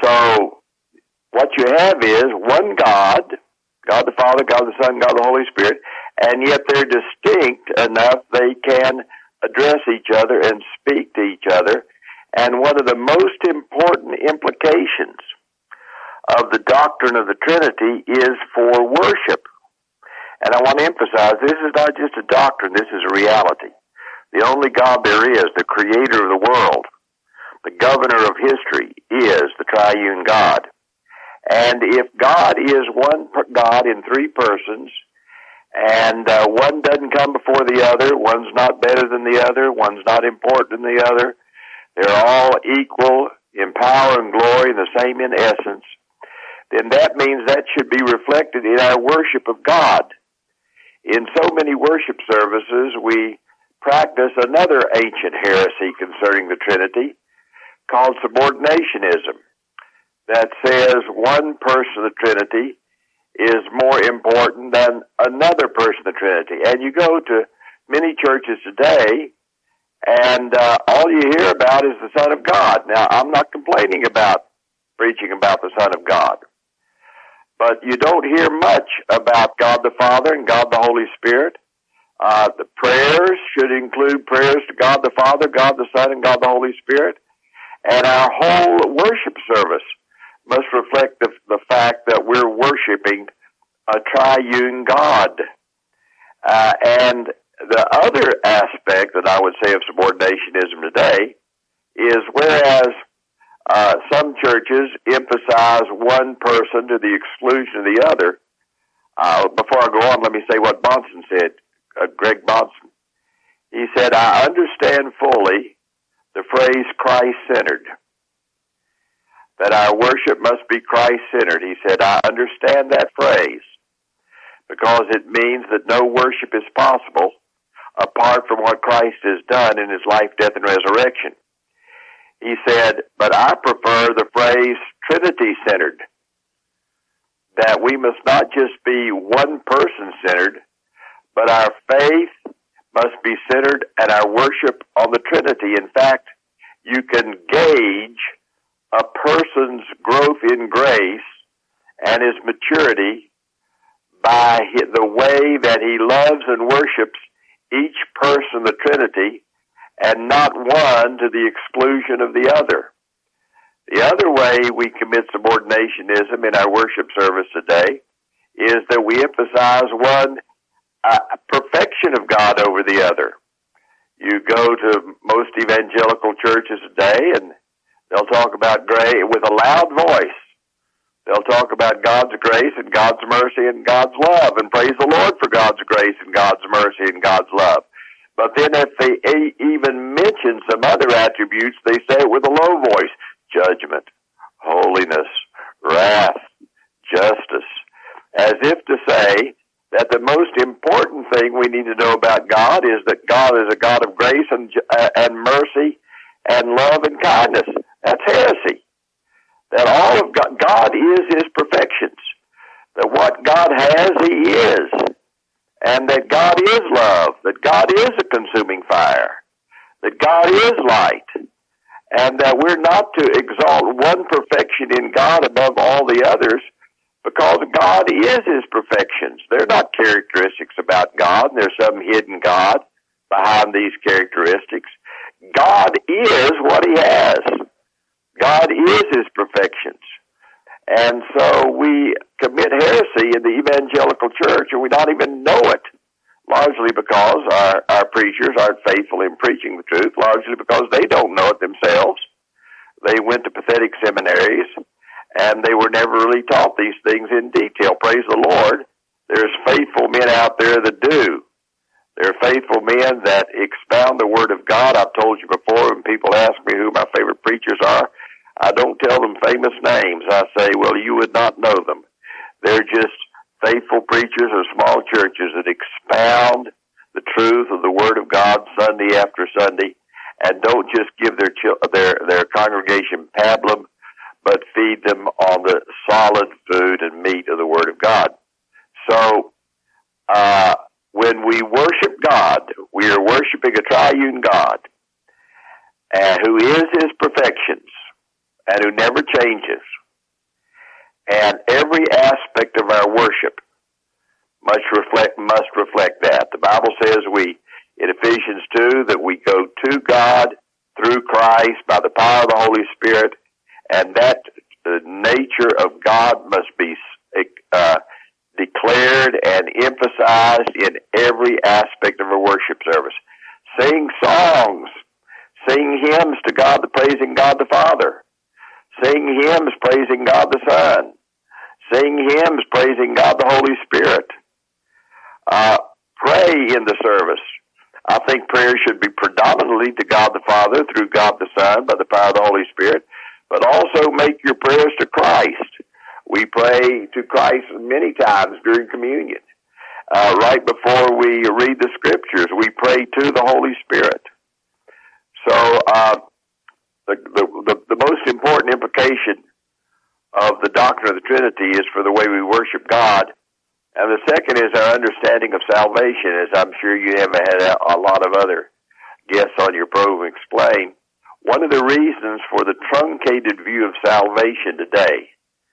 So what you have is one God, God the Father, God the Son, God the Holy Spirit, and yet they're distinct enough they can address each other and speak to each other. And one of the most important implications of the doctrine of the Trinity is for worship. And I want to emphasize, this is not just a doctrine, this is a reality. The only God there is, the creator of the world, the governor of history, is the triune God. And if God is one God in three persons, and one doesn't come before the other, one's not better than the other, one's not important than the other, they're all equal in power and glory and the same in essence, then that means that should be reflected in our worship of God. In so many worship services, we practice another ancient heresy concerning the Trinity called subordinationism, that says one person of the Trinity is more important than another person of the Trinity. And you go to many churches today, and all you hear about is the Son of God. Now, I'm not complaining about preaching about the Son of God, but you don't hear much about God the Father and God the Holy Spirit. The prayers should include prayers to God the Father, God the Son, and God the Holy Spirit. And our whole worship service must reflect the fact that we're worshiping a triune God. And the other aspect that I would say of subordinationism today is whereas some churches emphasize one person to the exclusion of the other, before I go on, let me say what Bahnsen said, Greg Bahnsen. He said, I understand fully the phrase Christ-centered, that our worship must be Christ-centered. He said, I understand that phrase because it means that no worship is possible apart from what Christ has done in his life, death, and resurrection. He said, but I prefer the phrase Trinity-centered, that we must not just be one person-centered, but our faith must be centered and our worship on the Trinity. In fact, you can gauge a person's growth in grace and his maturity by the way that he loves and worships each person of the Trinity and not one to the exclusion of the other. The other way we commit subordinationism in our worship service today is that we emphasize one perfection of God over the other. You go to most evangelical churches today and they'll talk about grace with a loud voice. They'll talk about God's grace and God's mercy and God's love and praise the Lord for God's grace and God's mercy and God's love. But then if they even mention some other attributes, they say it with a low voice. Judgment, holiness, wrath, justice. As if to say that the most important thing we need to know about God is that God is a God of grace and mercy and love and kindness. That's heresy. That all of God is his perfections. That what God has, he is. And that God is love. That God is a consuming fire. That God is light. And that we're not to exalt one perfection in God above all the others, because God is his perfections. They're not characteristics about God, and there's some hidden God behind these characteristics. God is what he has. God is his perfections. And so we commit heresy in the evangelical church, and we don't even know it, largely because our preachers aren't faithful in preaching the truth, largely because they don't know it themselves. They went to pathetic seminaries, and they were never really taught these things in detail. Praise the Lord. There's faithful men out there that do. There are faithful men that expound the Word of God. I've told you before, when people ask me who my favorite preachers are, I don't tell them famous names. I say, well, you would not know them. They're just faithful preachers of small churches that expound the truth of the Word of God Sunday after Sunday, and don't just give their congregation pablum, but feed them on the solid food and meat of the Word of God. So, when we worship God, we are worshiping a triune God, who is his perfections. and who never changes. And every aspect of our worship must reflect that. The Bible says in Ephesians 2, that we go to God through Christ by the power of the Holy Spirit, and that the nature of God must be declared and emphasized in every aspect of our worship service. Sing songs, sing hymns to God, praising God the Father. Sing hymns praising God the Son. Sing hymns praising God the Holy Spirit. Pray in the service. I think prayer should be predominantly to God the Father through God the Son by the power of the Holy Spirit, but also make your prayers to Christ. We pray to Christ many times during communion. Right before we read the Scriptures, we pray to the Holy Spirit. So the most important implication of the doctrine of the Trinity is for the way we worship God. And the second is our understanding of salvation, as I'm sure you have had a lot of other guests on your program explain. One of the reasons for the truncated view of salvation today,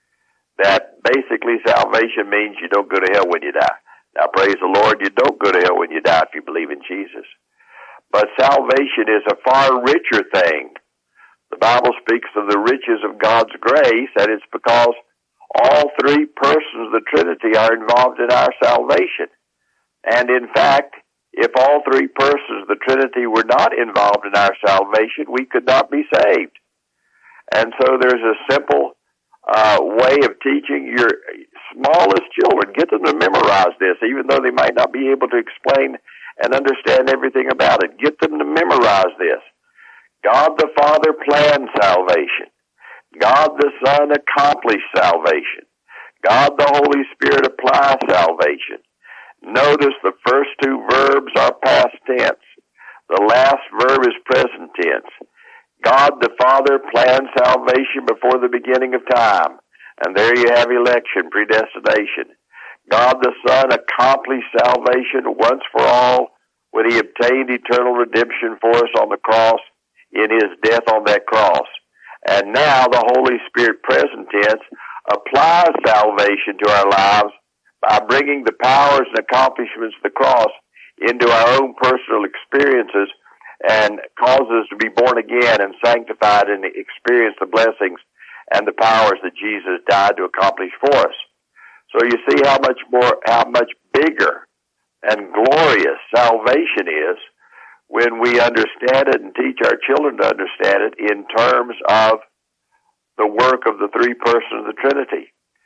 that basically salvation means you don't go to hell when you die. Now, praise the Lord, you don't go to hell when you die if you believe in Jesus. But salvation is a far richer thing. The Bible speaks of the riches of God's grace, and it's because all three persons of the Trinity are involved in our salvation. And in fact, if all three persons of the Trinity were not involved in our salvation, we could not be saved. And so there's a simple way of teaching your smallest children. Get them to memorize this, even though they might not be able to explain and understand everything about it. Get them to memorize this. God the Father planned salvation. God the Son accomplished salvation. God the Holy Spirit applies salvation. Notice the first two verbs are past tense. The last verb is present tense. God the Father planned salvation before the beginning of time. And there you have election, predestination. God the Son accomplished salvation once for all when he obtained eternal redemption for us on the cross in his death on that cross. And now the Holy Spirit, present tense, applies salvation to our lives by bringing the powers and accomplishments of the cross into our own personal experiences and causes us to be born again and sanctified and experience the blessings and the powers that Jesus died to accomplish for us. So you see how much bigger and glorious salvation is when we understand it and teach our children to understand it in terms of the work of the three persons of the Trinity.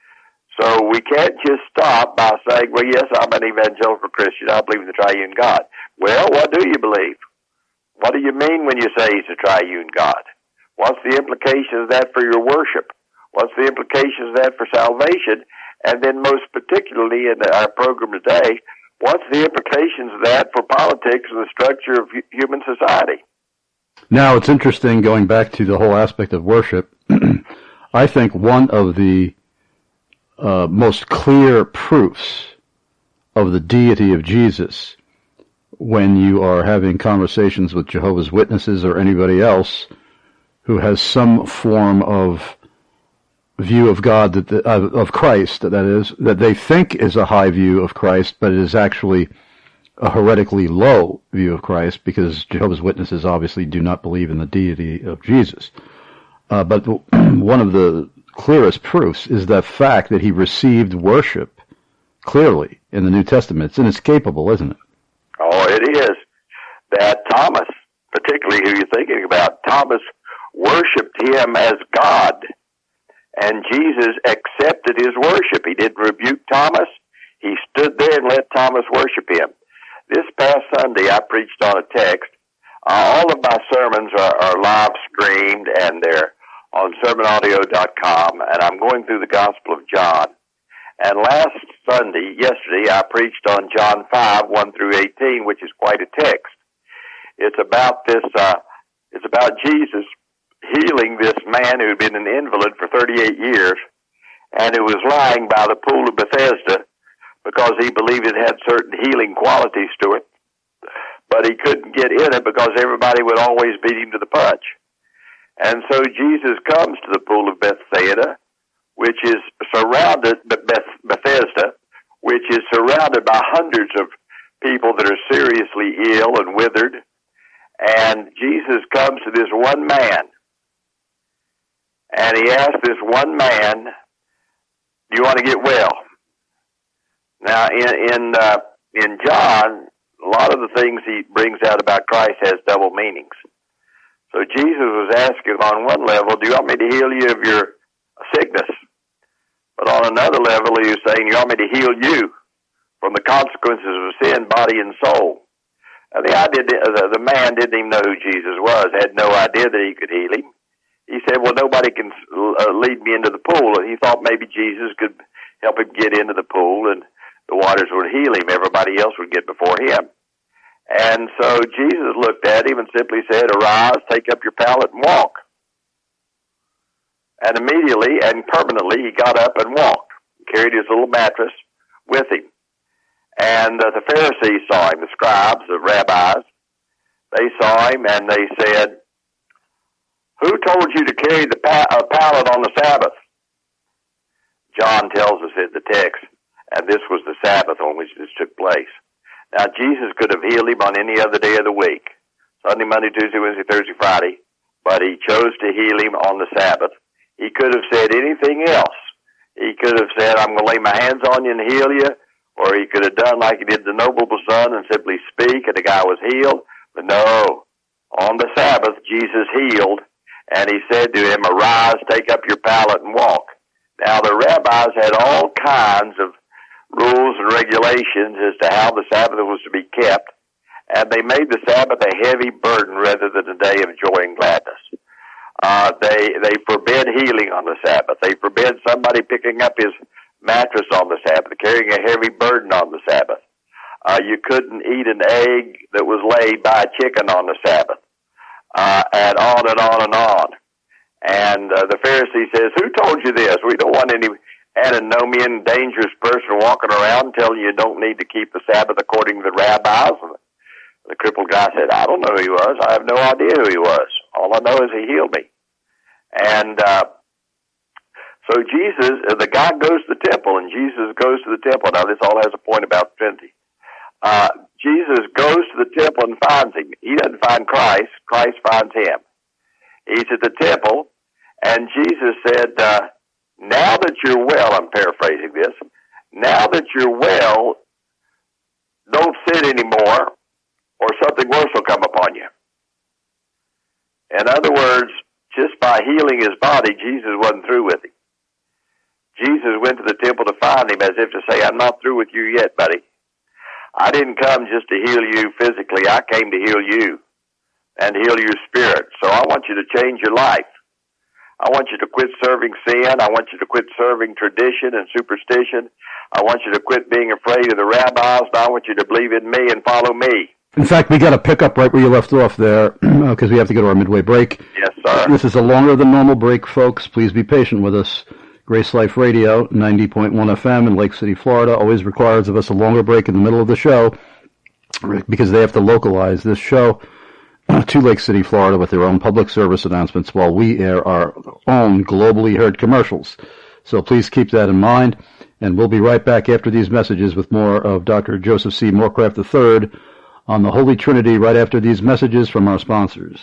So we can't just stop by saying, well, yes, I'm an evangelical Christian. I believe in the triune God. Well, what do you believe? What do you mean when you say he's a triune God? What's the implication of that for your worship? What's the implication of that for salvation? And then most particularly in our program today, what's the implications of that for politics and the structure of human society? Now, it's interesting, going back to the whole aspect of worship, I think one of the most clear proofs of the deity of Jesus when you are having conversations with Jehovah's Witnesses or anybody else who has some form of view of God, of Christ, that is, that they think is a high view of Christ, but it is actually a heretically low view of Christ, because Jehovah's Witnesses obviously do not believe in the deity of Jesus. But one of the clearest proofs is the fact that he received worship clearly in the New Testament. It's inescapable, isn't it? Oh, it is. That Thomas, particularly who you're thinking about, Thomas worshipped him as God, and Jesus accepted his worship. He didn't rebuke Thomas. He stood there and let Thomas worship him. This past Sunday, I preached on a text. All of my sermons are live streamed, and they're on sermonaudio.com, and I'm going through the Gospel of John. And yesterday, I preached on John 5, 1 through 18, which is quite a text. It's about Jesus healing this man who had been an invalid for 38 years, and who was lying by the pool of Bethesda because he believed it had certain healing qualities to it, but he couldn't get in it because everybody would always beat him to the punch. And so Jesus comes to the pool of Bethesda, which is surrounded, Bethesda, which is surrounded by hundreds of people that are seriously ill and withered. And Jesus comes to this one man, and he asks this one man, do you want to get well? Now, in John, a lot of the things he brings out about Christ has double meanings. So Jesus was asking on one level, do you want me to heal you of your sickness? But on another level, he was saying, you want me to heal you from the consequences of sin, body and soul? And the man didn't even know who Jesus was, had no idea that he could heal him. He said, well, nobody can lead me into the pool. And he thought maybe Jesus could help him get into the pool and the waters would heal him. Everybody else would get before him. And so Jesus looked at him and simply said, arise, take up your pallet and walk. And immediately and permanently he got up and walked, carried his little mattress with him. And the Pharisees saw him, the scribes, the rabbis. They saw him and they said, who told you to carry a pallet on the Sabbath? John tells us in the text, and this was the Sabbath on which this took place. Now, Jesus could have healed him on any other day of the week, Sunday, Monday, Tuesday, Wednesday, Thursday, Friday, but he chose to heal him on the Sabbath. He could have said anything else. He could have said, I'm going to lay my hands on you and heal you, or he could have done like he did the notable son and simply speak, and the guy was healed. But no, on the Sabbath, Jesus healed, and he said to him, arise, take up your pallet and walk. Now, the rabbis had all kinds of rules and regulations as to how the Sabbath was to be kept, and they made the Sabbath a heavy burden rather than a day of joy and gladness. They forbid healing on the Sabbath. They forbid somebody picking up his mattress on the Sabbath, carrying a heavy burden on the Sabbath. You couldn't eat an egg that was laid by a chicken on the Sabbath, and on and on and on. And the Pharisee says, who told you this? We don't want any antinomian, dangerous person walking around telling you don't need to keep the Sabbath according to the rabbis. And the crippled guy said, I don't know who he was. I have no idea who he was. All I know is he healed me. And so Jesus, the guy goes to the temple, and Jesus goes to the temple. Now, this all has a point about Trinity. Jesus goes to the temple and finds him. He doesn't find Christ. Christ finds him. He's at the temple, and Jesus said, now that you're well, I'm paraphrasing this, now that you're well, don't sin anymore, or something worse will come upon you. In other words, just by healing his body, Jesus wasn't through with him. Jesus went to the temple to find him as if to say, I'm not through with you yet, buddy. I didn't come just to heal you physically. I came to heal you and heal your spirit. So I want you to change your life. I want you to quit serving sin. I want you to quit serving tradition and superstition. I want you to quit being afraid of the rabbis. And I want you to believe in me and follow me. In fact, we got to pick up right where you left off there because we have to go to our midway break. Yes, sir. This is a longer than normal break, folks. Please be patient with us. Grace Life Radio, 90.1 FM in Lake City, Florida, always requires of us a longer break in the middle of the show because they have to localize this show to Lake City, Florida with their own public service announcements while we air our own globally heard commercials. So please keep that in mind, and we'll be right back after these messages with more of Dr. Joseph C. Morecraft III on the Holy Trinity right after these messages from our sponsors.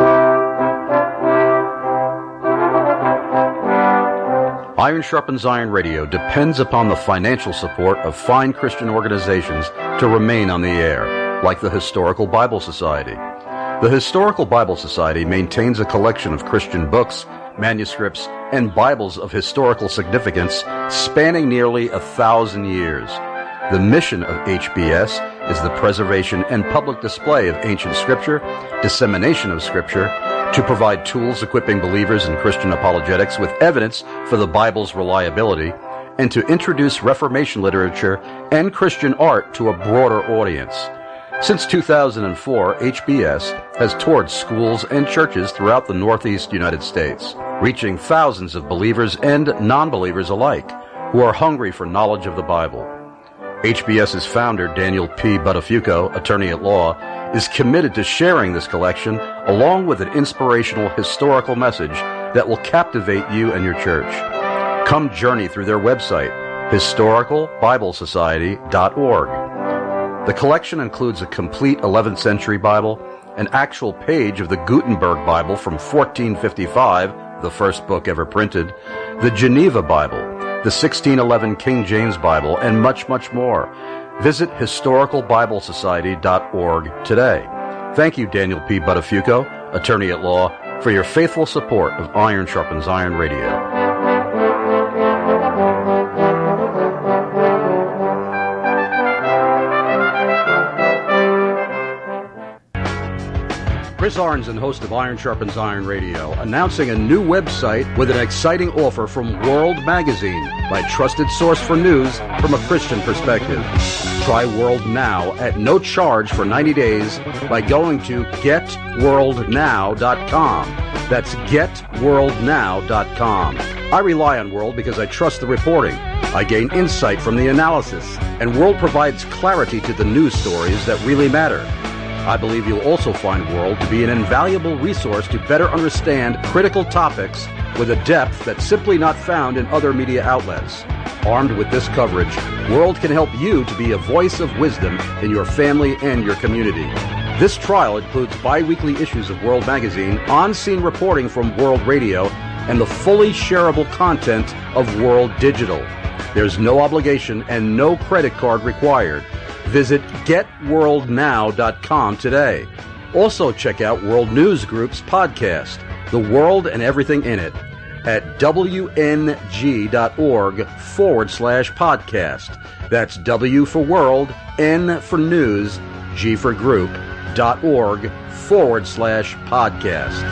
Iron Sharpens Iron Radio depends upon the financial support of fine Christian organizations to remain on the air, like the Historical Bible Society. The Historical Bible Society maintains a collection of Christian books, manuscripts, and Bibles of historical significance spanning nearly 1,000 years. The mission of HBS is the preservation and public display of ancient Scripture, dissemination of Scripture, to provide tools equipping believers in Christian apologetics with evidence for the Bible's reliability, and to introduce Reformation literature and Christian art to a broader audience. Since 2004, HBS has toured schools and churches throughout the Northeast United States, reaching thousands of believers and non-believers alike who are hungry for knowledge of the Bible. HBS's founder, Daniel P. Buttafuoco, attorney at law, is committed to sharing this collection along with an inspirational historical message that will captivate you and your church. Come journey through their website, historicalbiblesociety.org. The collection includes a complete 11th century Bible, an actual page of the Gutenberg Bible from 1455, the first book ever printed, the Geneva Bible, the 1611 King James Bible, and much, much more. Visit historicalbiblesociety.org today. Thank you, Daniel P. Buttafuoco, attorney at law, for your faithful support of Iron Sharpens Iron Radio. Chris Arnzen, host of Iron Sharpens Iron Radio, announcing a new website with an exciting offer from World Magazine, my trusted source for news from a Christian perspective. Try World Now at no charge for 90 days by going to getworldnow.com. That's getworldnow.com. I rely on World because I trust the reporting. I gain insight from the analysis, and World provides clarity to the news stories that really matter. I believe you'll also find World to be an invaluable resource to better understand critical topics with a depth that's simply not found in other media outlets. Armed with this coverage, World can help you to be a voice of wisdom in your family and your community. This trial includes bi-weekly issues of World Magazine, on-scene reporting from World Radio, and the fully shareable content of World Digital. There's no obligation and no credit card required. Visit getworldnow.com today. Also check out World News Group's podcast, The World and Everything in It, at wng.org/podcast. That's W for World, N for News, G for Group.org/podcast.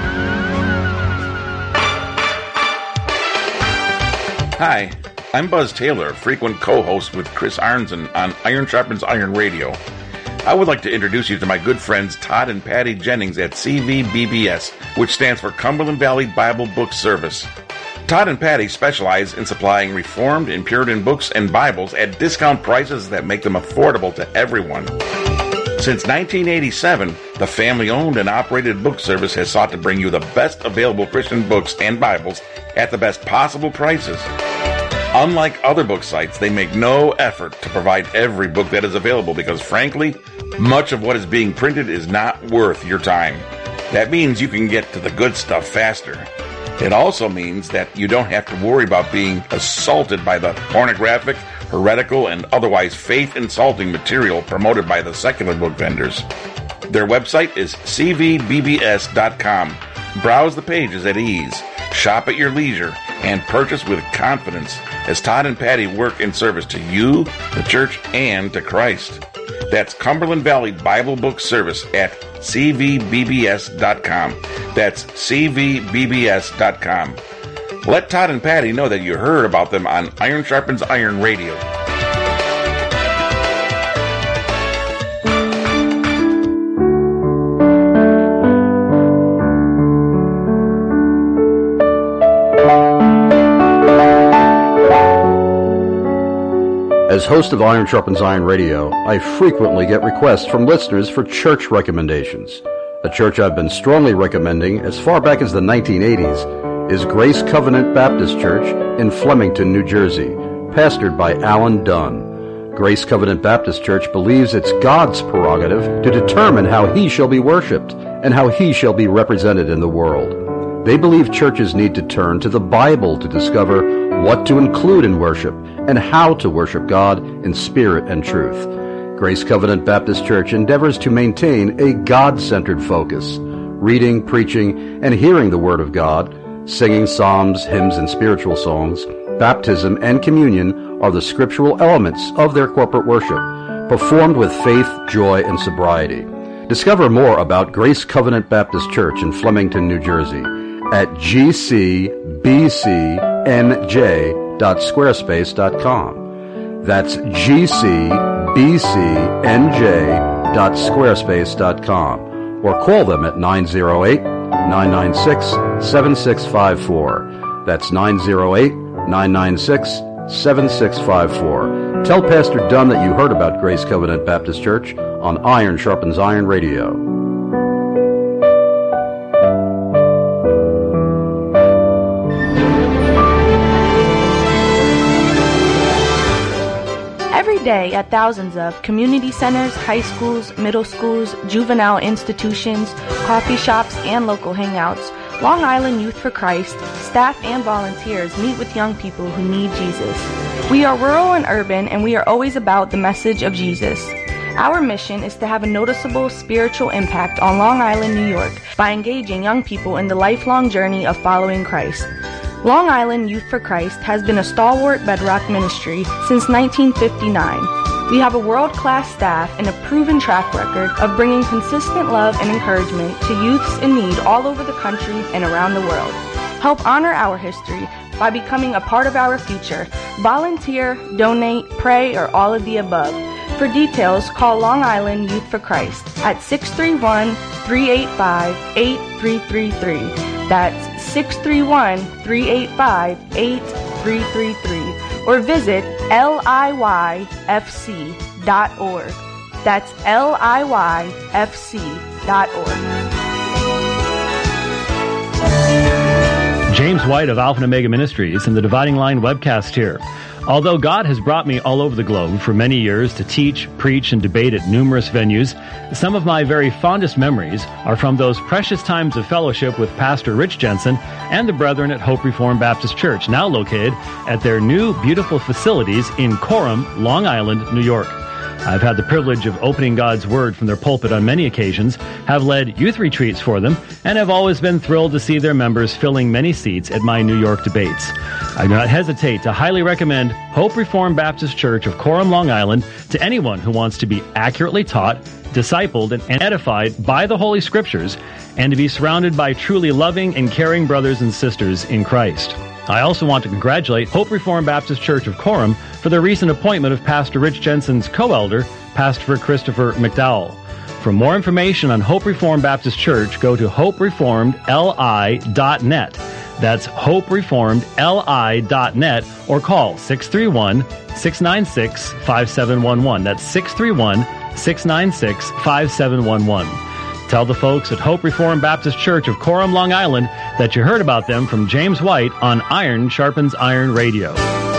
Hi, I'm Buzz Taylor, frequent co-host with Chris Arnzen on Iron Sharpens Iron Radio. I would like to introduce you to my good friends Todd and Patty Jennings at CVBBS, which stands for Cumberland Valley Bible Book Service. Todd and Patty specialize in supplying Reformed and Puritan books and Bibles at discount prices that make them affordable to everyone. Since 1987, the family-owned and operated book service has sought to bring you the best available Christian books and Bibles at the best possible prices. Unlike other book sites, they make no effort to provide every book that is available because, frankly, much of what is being printed is not worth your time. That means you can get to the good stuff faster. It also means that you don't have to worry about being assaulted by the pornographic, heretical, and otherwise faith-insulting material promoted by the secular book vendors. Their website is cvbbs.com. Browse the pages at ease, shop at your leisure, and purchase with confidence as Todd and Patty work in service to you, the church, and to Christ. That's Cumberland Valley Bible Book Service at cvbbs.com. That's cvbbs.com. Let Todd and Patty know that you heard about them on Iron Sharpens Iron Radio. As host of Iron Sharpens Iron Radio, I frequently get requests from listeners for church recommendations. A church I've been strongly recommending as far back as the 1980s is Grace Covenant Baptist Church in Flemington, New Jersey, pastored by Alan Dunn. Grace Covenant Baptist Church believes it's God's prerogative to determine how He shall be worshipped and how He shall be represented in the world. They believe churches need to turn to the Bible to discover what to include in worship and how to worship God in spirit and truth. Grace Covenant Baptist Church endeavors to maintain a God-centered focus, reading, preaching, and hearing the Word of God, singing psalms, hymns, and spiritual songs. Baptism and communion are the scriptural elements of their corporate worship, performed with faith, joy, and sobriety. Discover more about Grace Covenant Baptist Church in Flemington, New Jersey at gcbcnj.squarespace.com. That's gcbcnj.squarespace.com, or call them at 908-996-7654. That's 908-996-7654. Tell Pastor Dunn that you heard about Grace Covenant Baptist Church on Iron Sharpens Iron Radio. Every day at thousands of community centers, high schools, middle schools, juvenile institutions, coffee shops, and local hangouts, Long Island Youth for Christ, staff and volunteers meet with young people who need Jesus. We are rural and urban, and we are always about the message of Jesus. Our mission is to have a noticeable spiritual impact on Long Island, New York, by engaging young people in the lifelong journey of following Christ. Long Island Youth for Christ has been a stalwart bedrock ministry since 1959. We have a world-class staff and a proven track record of bringing consistent love and encouragement to youths in need all over the country and around the world. Help honor our history by becoming a part of our future. Volunteer, donate, pray, or all of the above. For details, call Long Island Youth for Christ at 631-385-8333. That's 631-385-8333. Or visit liyfc.org. That's liyfc.org. James White of Alpha and Omega Ministries and the Dividing Line webcast here. Although God has brought me all over the globe for many years to teach, preach, and debate at numerous venues, some of my very fondest memories are from those precious times of fellowship with Pastor Rich Jensen and the brethren at Hope Reformed Baptist Church, now located at their new beautiful facilities in Coram, Long Island, New York. I've had the privilege of opening God's Word from their pulpit on many occasions, have led youth retreats for them, and have always been thrilled to see their members filling many seats at my New York debates. I do not hesitate to highly recommend Hope Reformed Baptist Church of Coram, Long Island to anyone who wants to be accurately taught, discipled, and edified by the Holy Scriptures, and to be surrounded by truly loving and caring brothers and sisters in Christ. I also want to congratulate Hope Reformed Baptist Church of Coram for the recent appointment of Pastor Rich Jensen's co-elder, Pastor Christopher McDowell. For more information on Hope Reformed Baptist Church, go to hopereformedli.net. That's hopereformedli.net, or call 631-696-5711. That's 631-696-5711. Tell the folks at Hope Reformed Baptist Church of Coram, Long Island, that you heard about them from James White on Iron Sharpens Iron Radio.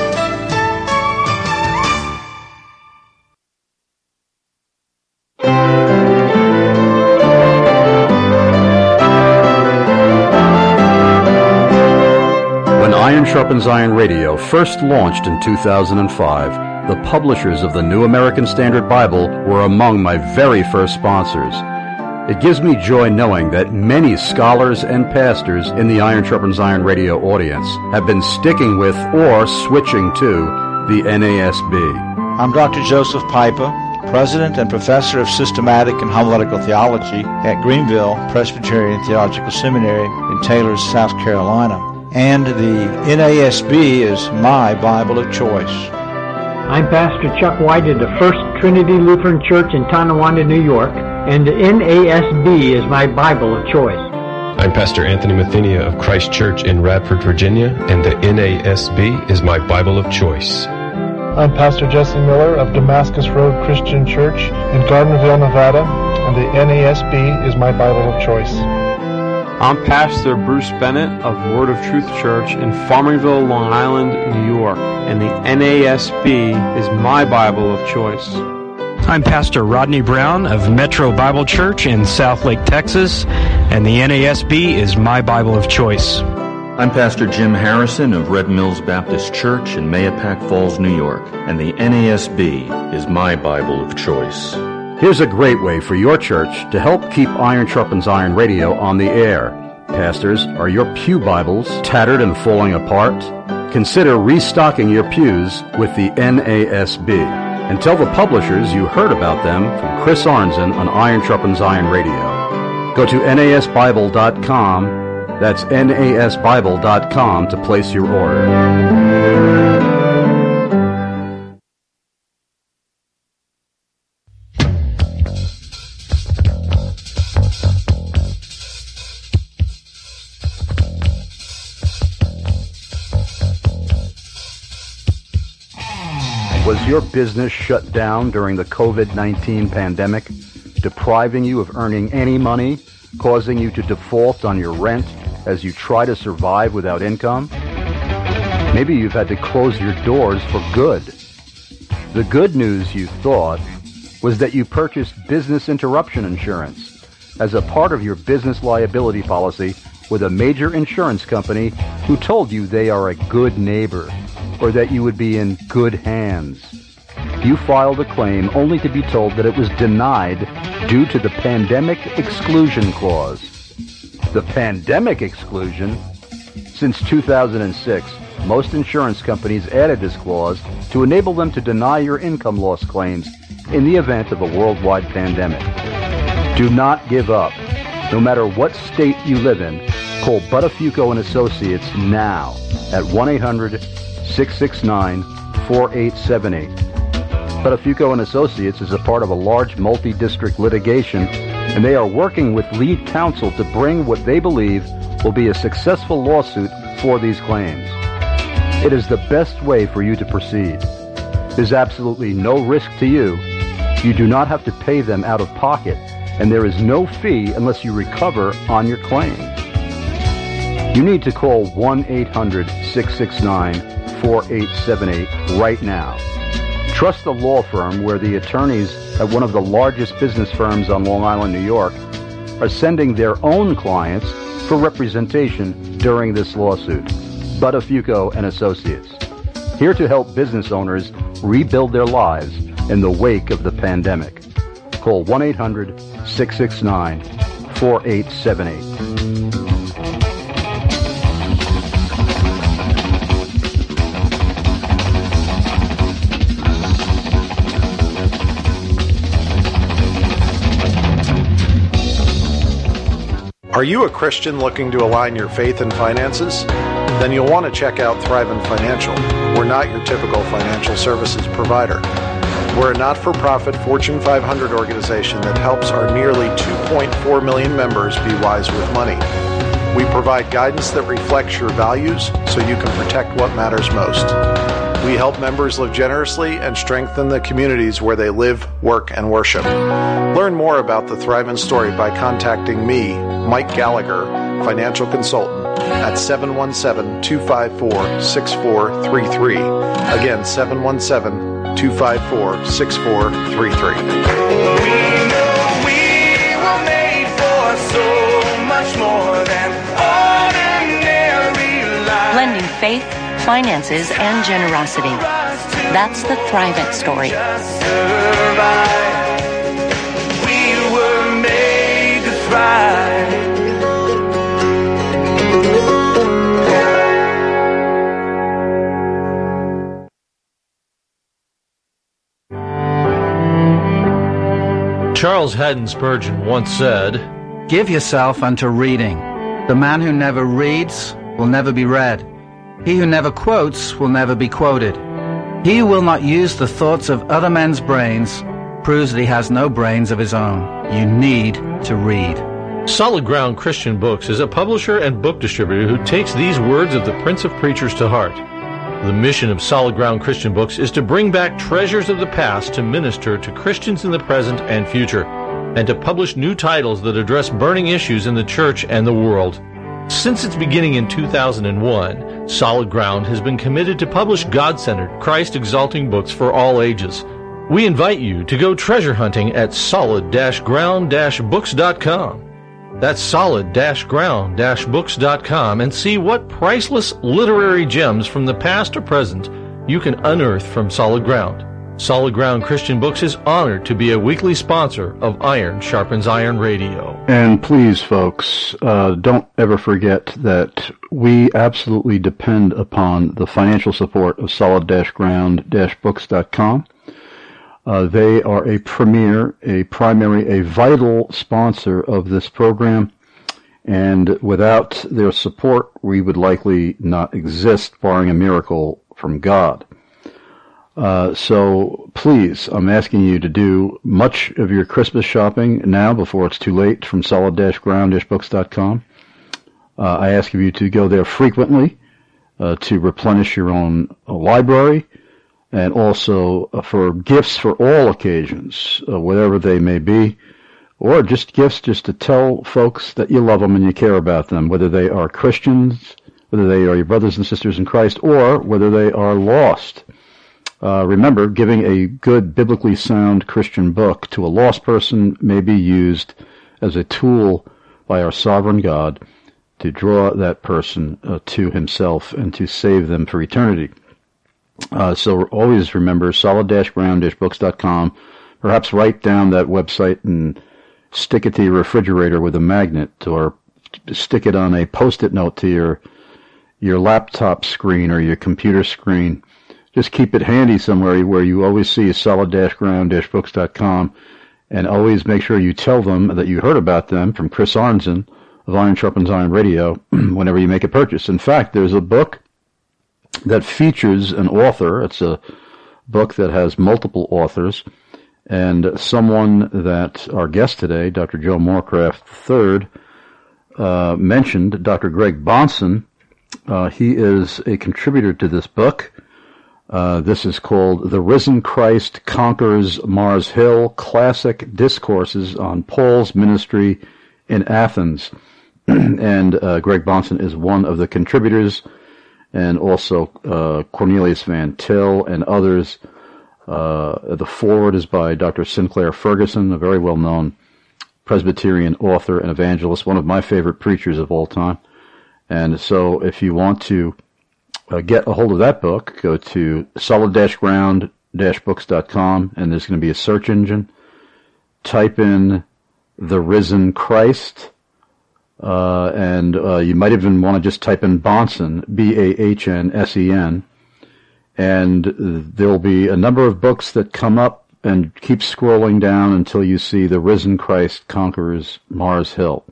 When Iron Sharpens Iron Radio first launched in 2005, the publishers of the New American Standard Bible were among my very first sponsors. It gives me joy knowing that many scholars and pastors in the Iron Sharpens Iron Radio audience have been sticking with or switching to the NASB. I'm Dr. Joseph Pipa, President and Professor of Systematic and Homiletical Theology at Greenville Presbyterian Theological Seminary in Taylor, South Carolina. And the NASB is my Bible of choice. I'm Pastor Chuck White of the First Trinity Lutheran Church in Tonawanda, New York, and the NASB is my Bible of choice. I'm Pastor Anthony Mathenia of Christ Church in Radford, Virginia, and the NASB is my Bible of choice. I'm Pastor Jesse Miller of Damascus Road Christian Church in Gardnerville, Nevada, and the NASB is my Bible of choice. I'm Pastor Bruce Bennett of Word of Truth Church in Farmingville, Long Island, New York, and the NASB is my Bible of choice. I'm Pastor Rodney Brown of Metro Bible Church in Southlake, Texas, and the NASB is my Bible of choice. I'm Pastor Jim Harrison of Red Mills Baptist Church in Mahopac Falls, New York, and the NASB is my Bible of choice. Here's a great way for your church to help keep Iron Sharpens Iron Radio on the air. Pastors, are your pew Bibles tattered and falling apart? Consider restocking your pews with the NASB. And tell the publishers you heard about them from Chris Arnzen on Iron Sharpens Iron Radio. Go to nasbible.com, that's nasbible.com, to place your order. Was your business shut down during the COVID-19 pandemic, depriving you of earning any money, causing you to default on your rent as you try to survive without income? Maybe you've had to close your doors for good. The good news, you thought, was that you purchased business interruption insurance as a part of your business liability policy with a major insurance company who told you they are a good neighbor or that you would be in good hands. You filed a claim only to be told that it was denied due to the Pandemic Exclusion Clause. The Pandemic Exclusion? Since 2006, most insurance companies added this clause to enable them to deny your income loss claims in the event of a worldwide pandemic. Do not give up. No matter what state you live in, call Buttafuoco and Associates now at 1-800-669-4878. Buttafuoco and Associates is a part of a large multi-district litigation, and they are working with lead counsel to bring what they believe will be a successful lawsuit for these claims. It is the best way for you to proceed. There's absolutely no risk to you. You do not have to pay them out of pocket, and there is no fee unless you recover on your claim. You need to call 1-800-669-4878 right now. Trust the law firm where the attorneys at one of the largest business firms on Long Island, New York, are sending their own clients for representation during this lawsuit. Buttafuoco and Associates, here to help business owners rebuild their lives in the wake of the pandemic. Call 1-800-669-4878. Are you a Christian looking to align your faith and finances? Then you'll want to check out Thrivent Financial. We're not your typical financial services provider. We're a not-for-profit Fortune 500 organization that helps our nearly 2.4 million members be wise with money. We provide guidance that reflects your values so you can protect what matters most. We help members live generously and strengthen the communities where they live, work, and worship. Learn more about the Thrivent story by contacting me, Mike Gallagher, financial consultant, at 717-254-6433. Again, 717-254-6433. Blending faith, finances, and generosity. That's the Thrivent story. We were made to thrive. Charles Haddon Spurgeon once said, "Give yourself unto reading. The man who never reads will never be read. He who never quotes will never be quoted. He who will not use the thoughts of other men's brains proves that he has no brains of his own. You need to read." Solid Ground Christian Books is a publisher and book distributor who takes these words of the Prince of Preachers to heart. The mission of Solid Ground Christian Books is to bring back treasures of the past to minister to Christians in the present and future, and to publish new titles that address burning issues in the church and the world. Since its beginning in 2001, Solid Ground has been committed to publish God-centered, Christ-exalting books for all ages. We invite you to go treasure hunting at solid-ground-books.com. That's solid-ground-books.com, and see what priceless literary gems from the past or present you can unearth from Solid Ground. Solid Ground Christian Books is honored to be a weekly sponsor of Iron Sharpens Iron Radio. And please, folks, don't ever forget that we absolutely depend upon the financial support of solid-ground-books.com. They are a premier, a primary, a vital sponsor of this program, and without their support, we would likely not exist, barring a miracle from God. So please, I'm asking you to do much of your Christmas shopping now before it's too late from solid-ground-books.com. I ask of you to go there frequently to replenish your own library, and also for gifts for all occasions, whatever they may be, or just gifts just to tell folks that you love them and you care about them, whether they are Christians, whether they are your brothers and sisters in Christ, or whether they are lost. Remember, giving a good, biblically sound Christian book to a lost person may be used as a tool by our sovereign God to draw that person to himself and to save them for eternity. So always remember solid-ground-books.com. Perhaps write down that website and stick it to your refrigerator with a magnet, or stick it on a Post-it note to your laptop screen or your computer screen. Just keep it handy somewhere where you always see solid-ground-books.com, and always make sure you tell them that you heard about them from Chris Arnzen of Iron Sharpens Iron Radio whenever you make a purchase. In fact, there's a book that features an author. It's a book that has multiple authors, and someone that our guest today, Dr. Joe Morecraft III, mentioned, Dr. Greg Bahnsen. He is a contributor to this book. This is called The Risen Christ Conquers Mars Hill, Classic Discourses on Paul's Ministry in Athens. And Greg Bahnsen is one of the contributors, and also Cornelius Van Til and others. The foreword is by Dr. Sinclair Ferguson, a very well-known Presbyterian author and evangelist, one of my favorite preachers of all time. And so if you want to get a hold of that book, go to solid-ground-books.com, and there's going to be a search engine. Type in The Risen Christ, and you might even want to just type in Bahnsen, Bahnsen, and there'll be a number of books that come up, and keep scrolling down until you see The Risen Christ Conquers Mars Hill.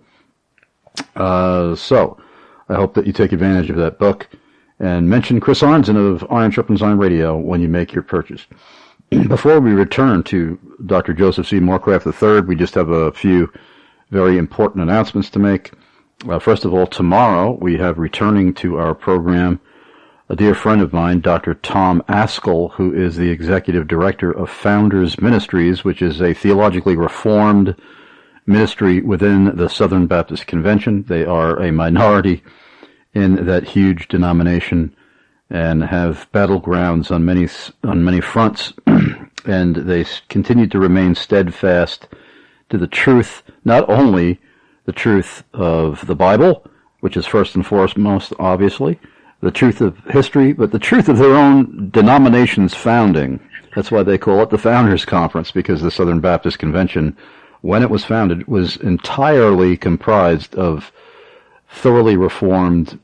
So I hope that you take advantage of that book, and mention Chris Arnzen of Iron Sharpens Iron Radio when you make your purchase. Before we return to Dr. Joseph C. Morecraft III, we just have a few very important announcements to make. First of all, tomorrow we have returning to our program a dear friend of mine, Dr. Tom Ascol, who is the Executive Director of Founders Ministries, which is a theologically reformed ministry within the Southern Baptist Convention. They are a minority in that huge denomination and have battlegrounds on many fronts, and they continue to remain steadfast to the truth, not only the truth of the Bible, which is first and foremost, obviously, the truth of history, but the truth of their own denomination's founding. That's why they call it the Founders Conference, because the Southern Baptist Convention, when it was founded, was entirely comprised of thoroughly reformed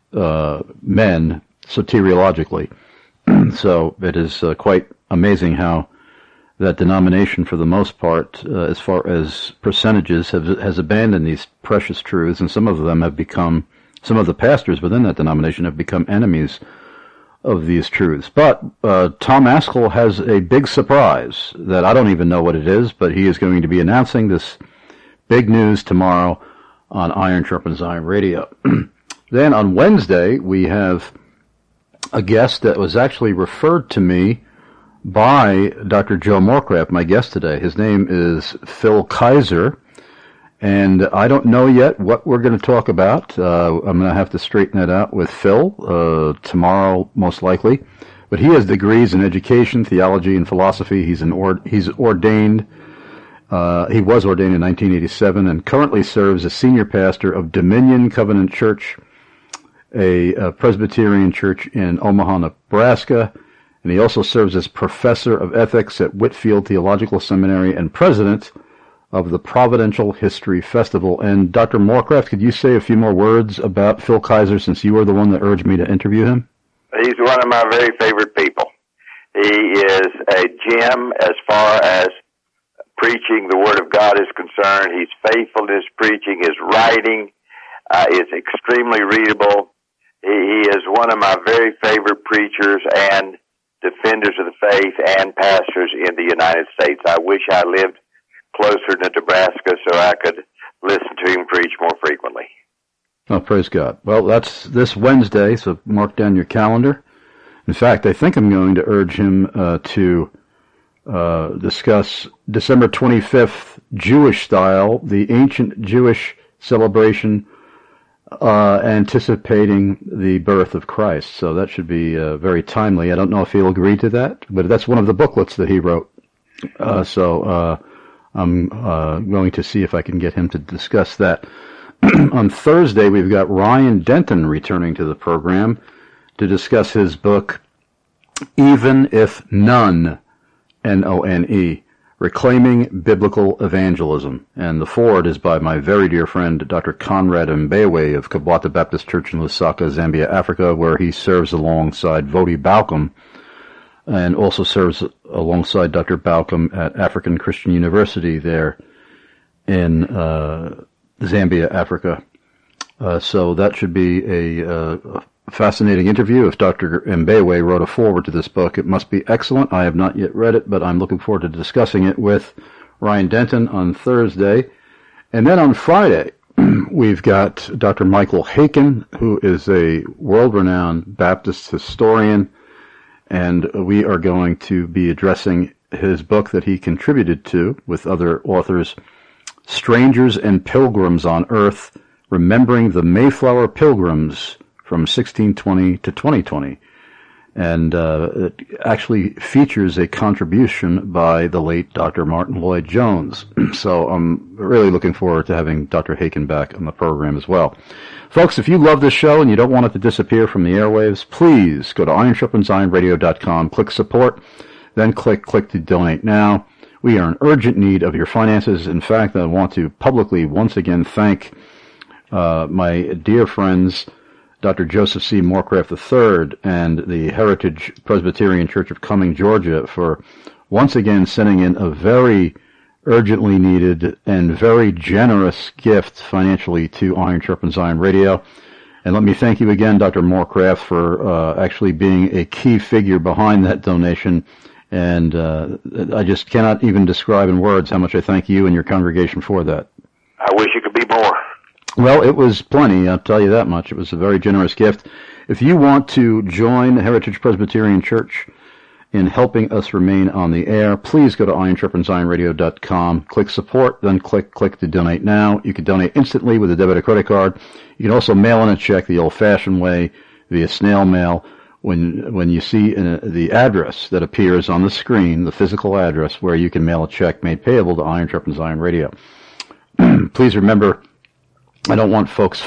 men, soteriologically. So it is quite amazing how that denomination, for the most part, as far as percentages, has abandoned these precious truths, and some of the pastors within that denomination have become enemies of these truths. But Tom Ascol has a big surprise that I don't even know what it is, but he is going to be announcing this big news tomorrow on Iron Sharpens Iron Radio. Then on Wednesday, we have a guest that was actually referred to me by Dr. Joe Morecraft, my guest today. His name is Phil Kaiser, and I don't know yet what we're going to talk about. I'm going to have to straighten that out with Phil tomorrow, most likely. But he has degrees in education, theology, and philosophy. He's ordained. He was ordained in 1987 and currently serves as senior pastor of Dominion Covenant Church, a Presbyterian church in Omaha, Nebraska. And he also serves as professor of ethics at Whitefield Theological Seminary and president of the Providential History Festival. And Dr. Morecraft, could you say a few more words about Phil Kaiser, since you were the one that urged me to interview him? He's one of my very favorite people. He is a gem as far as preaching the Word of God is concerned. He's faithful in his preaching. His writing is extremely readable. He is one of my very favorite preachers and defenders of the faith and pastors in the United States. I wish I lived closer to Nebraska so I could listen to him preach more frequently. Oh, praise God. Well, that's this Wednesday, so mark down your calendar. In fact, I think I'm going to urge him to discuss December 25th, Jewish style, the ancient Jewish celebration anticipating the birth of Christ. So that should be very timely. I don't know if he'll agree to that, but that's one of the booklets that he wrote. So I'm going to see if I can get him to discuss that. On Thursday, we've got Ryan Denton returning to the program to discuss his book, Even If None, N-O-N-E, Reclaiming Biblical Evangelism. And the foreword is by my very dear friend, Dr. Conrad Mbewe of Kabwata Baptist Church in Lusaka, Zambia, Africa, where he serves alongside Vodi Balcom, and also serves alongside Dr. Balcom at African Christian University there in Zambia, Africa. So that should be a fascinating interview. If Dr. Mbewe wrote a foreword to this book, it must be excellent. I have not yet read it, but I'm looking forward to discussing it with Ryan Denton on Thursday. And then on Friday, we've got Dr. Michael Haykin, who is a world-renowned Baptist historian, and we are going to be addressing his book that he contributed to with other authors, Strangers and Pilgrims on Earth, Remembering the Mayflower Pilgrims from 1620 to 2020. And it actually features a contribution by the late Dr. Martin Lloyd-Jones. So I'm really looking forward to having Dr. Haykin back on the program as well. Folks, if you love this show and you don't want it to disappear from the airwaves, please go to IronSharpensIronRadio.com, click support, then click to donate now. We are in urgent need of your finances. In fact, I want to publicly once again thank my dear friends, Dr. Joseph C. Moorcraft III and the Heritage Presbyterian Church of Cumming, Georgia, for once again sending in a very urgently needed and very generous gift financially to Iron Sharpens Iron Radio. And let me thank you again, Dr. Moorcraft, for actually being a key figure behind that donation. And I just cannot even describe in words how much I thank you and your congregation for that. I wish it could be more. Well, it was plenty, I'll tell you that much. It was a very generous gift. If you want to join the Heritage Presbyterian Church in helping us remain on the air, please go to IronSharpensIronRadio.com, click support, then click to donate now. You can donate instantly with a debit or credit card. You can also mail in a check the old-fashioned way via snail mail. When you see the address that appears on the screen, the physical address where you can mail a check made payable to Iron Sharpens Iron Radio. Please remember, I don't want folks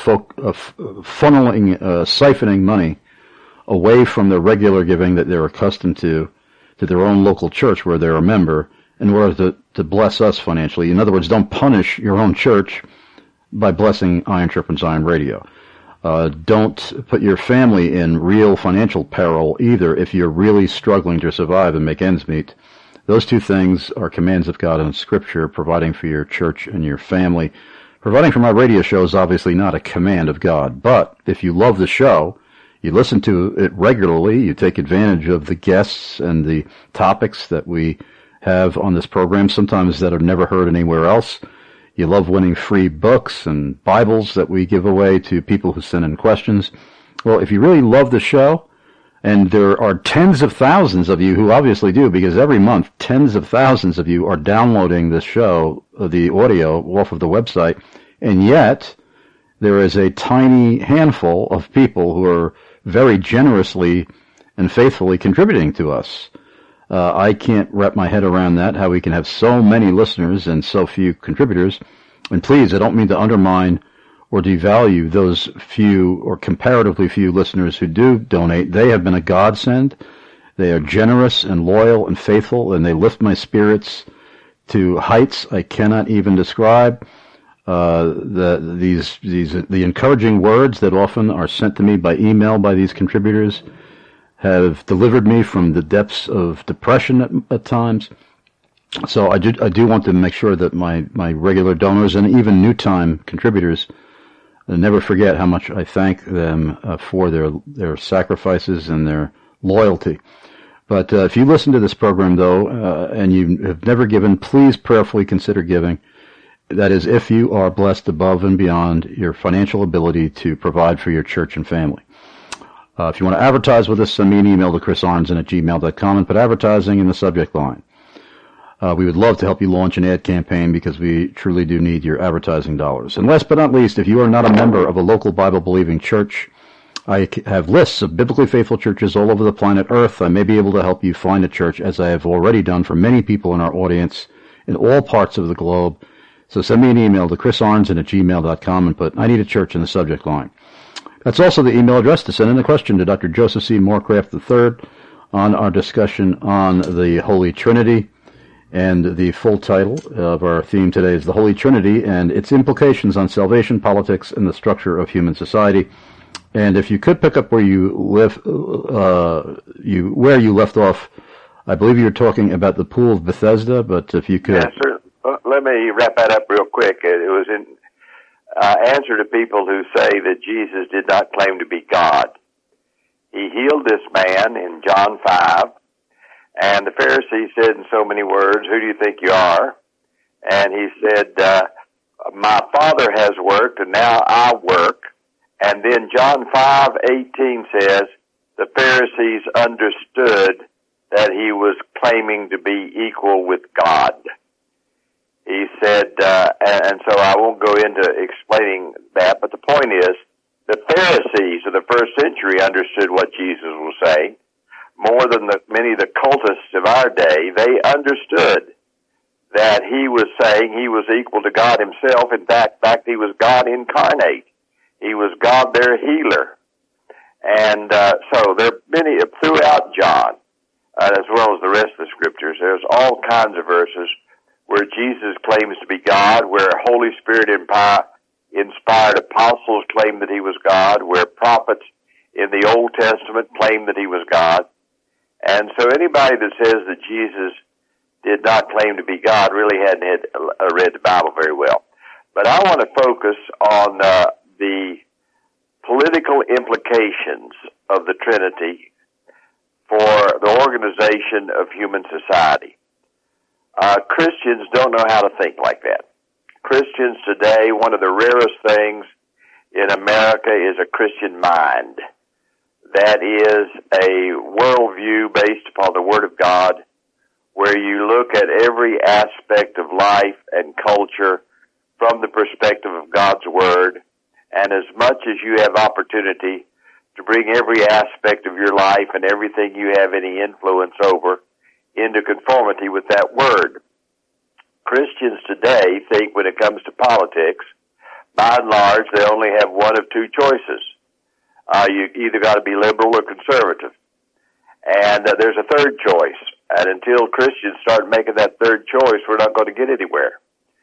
siphoning money away from the regular giving that they're accustomed to their own local church where they're a member in order to bless us financially. In other words, don't punish your own church by blessing Iron Sharpens Iron Radio. Don't put your family in real financial peril either if you're really struggling to survive and make ends meet. Those two things are commands of God in Scripture, providing for your church and your family. Providing for my radio show is obviously not a command of God, but if you love the show, you listen to it regularly, you take advantage of the guests and the topics that we have on this program, sometimes that are never heard anywhere else. You love winning free books and Bibles that we give away to people who send in questions. Well, if you really love the show, and there are tens of thousands of you who obviously do, because every month tens of thousands of you are downloading this show, the audio, off of the website, and yet there is a tiny handful of people who are very generously and faithfully contributing to us. I can't wrap my head around that, how we can have so many listeners and so few contributors. And please, I don't mean to undermine or devalue those few or comparatively few listeners who do donate. They have been a godsend. They are generous and loyal and faithful, and they lift my spirits to heights I cannot even describe. The encouraging words that often are sent to me by email by these contributors have delivered me from the depths of depression at times. So I do want to make sure that my regular donors and even new-time contributors never forget how much I thank them for their sacrifices and their loyalty. But if you listen to this program, though, and you have never given, please prayerfully consider giving. That is, if you are blessed above and beyond your financial ability to provide for your church and family. If you want to advertise with us, send me an email to chrisarnson@gmail.com and put advertising in the subject line. We would love to help you launch an ad campaign because we truly do need your advertising dollars. And last but not least, if you are not a member of a local Bible-believing church, I have lists of biblically faithful churches all over the planet Earth. I may be able to help you find a church, as I have already done for many people in our audience in all parts of the globe. So send me an email to chrisarnson@gmail.com and put, I need a church in the subject line. That's also the email address to send in a question to Dr. Joseph C. Morecraft III on our discussion on the Holy Trinity. And the full title of our theme today is The Holy Trinity and its implications on salvation, politics, and the structure of human society. And if you could pick up where you left off, I believe you were talking about the Pool of Bethesda, but if you could... Yes, sir. Let me wrap that up real quick. It was in answer to people who say that Jesus did not claim to be God. He healed this man in John 5, and the Pharisee said in so many words, "Who do you think you are?" And he said, "My Father has worked, and now I work." And then John 5:18 says, the Pharisees understood that he was claiming to be equal with God. He said, and so I won't go into explaining that, but the point is, the Pharisees of the first century understood what Jesus was saying. More than many of the cultists of our day, they understood that he was saying he was equal to God himself. In fact, he was God incarnate. He was God, their healer. And so there are many, throughout John, as well as the rest of the scriptures, there's all kinds of verses where Jesus claims to be God, where Holy Spirit inspired apostles claim that he was God, where prophets in the Old Testament claim that he was God. And so anybody that says that Jesus did not claim to be God really hadn't read the Bible very well. But I want to focus on the political implications of the Trinity for the organization of human society. Christians don't know how to think like that. Christians today, one of the rarest things in America is a Christian mind. That is a worldview based upon the Word of God, where you look at every aspect of life and culture from the perspective of God's Word, and as much as you have opportunity to bring every aspect of your life and everything you have any influence over into conformity with that Word. Christians today think when it comes to politics, by and large, they only have one of two choices. You either got to be liberal or conservative. And there's a third choice. And until Christians start making that third choice, we're not going to get anywhere.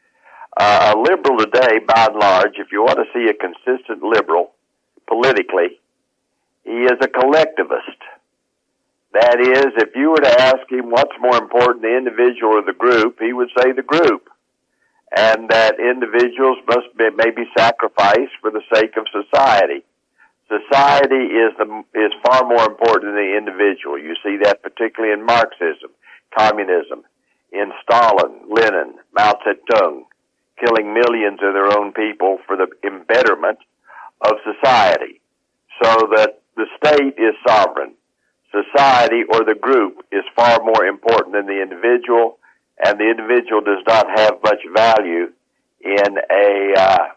A liberal today, by and large, if you want to see a consistent liberal politically, he is a collectivist. That is, if you were to ask him what's more important, the individual or the group, he would say the group. And that individuals may be sacrificed for the sake of society. Society is far more important than the individual. You see that particularly in Marxism, communism, in Stalin, Lenin, Mao Zedong, killing millions of their own people for the embetterment of society, so that the state is sovereign. Society or the group is far more important than the individual, and the individual does not have much value in a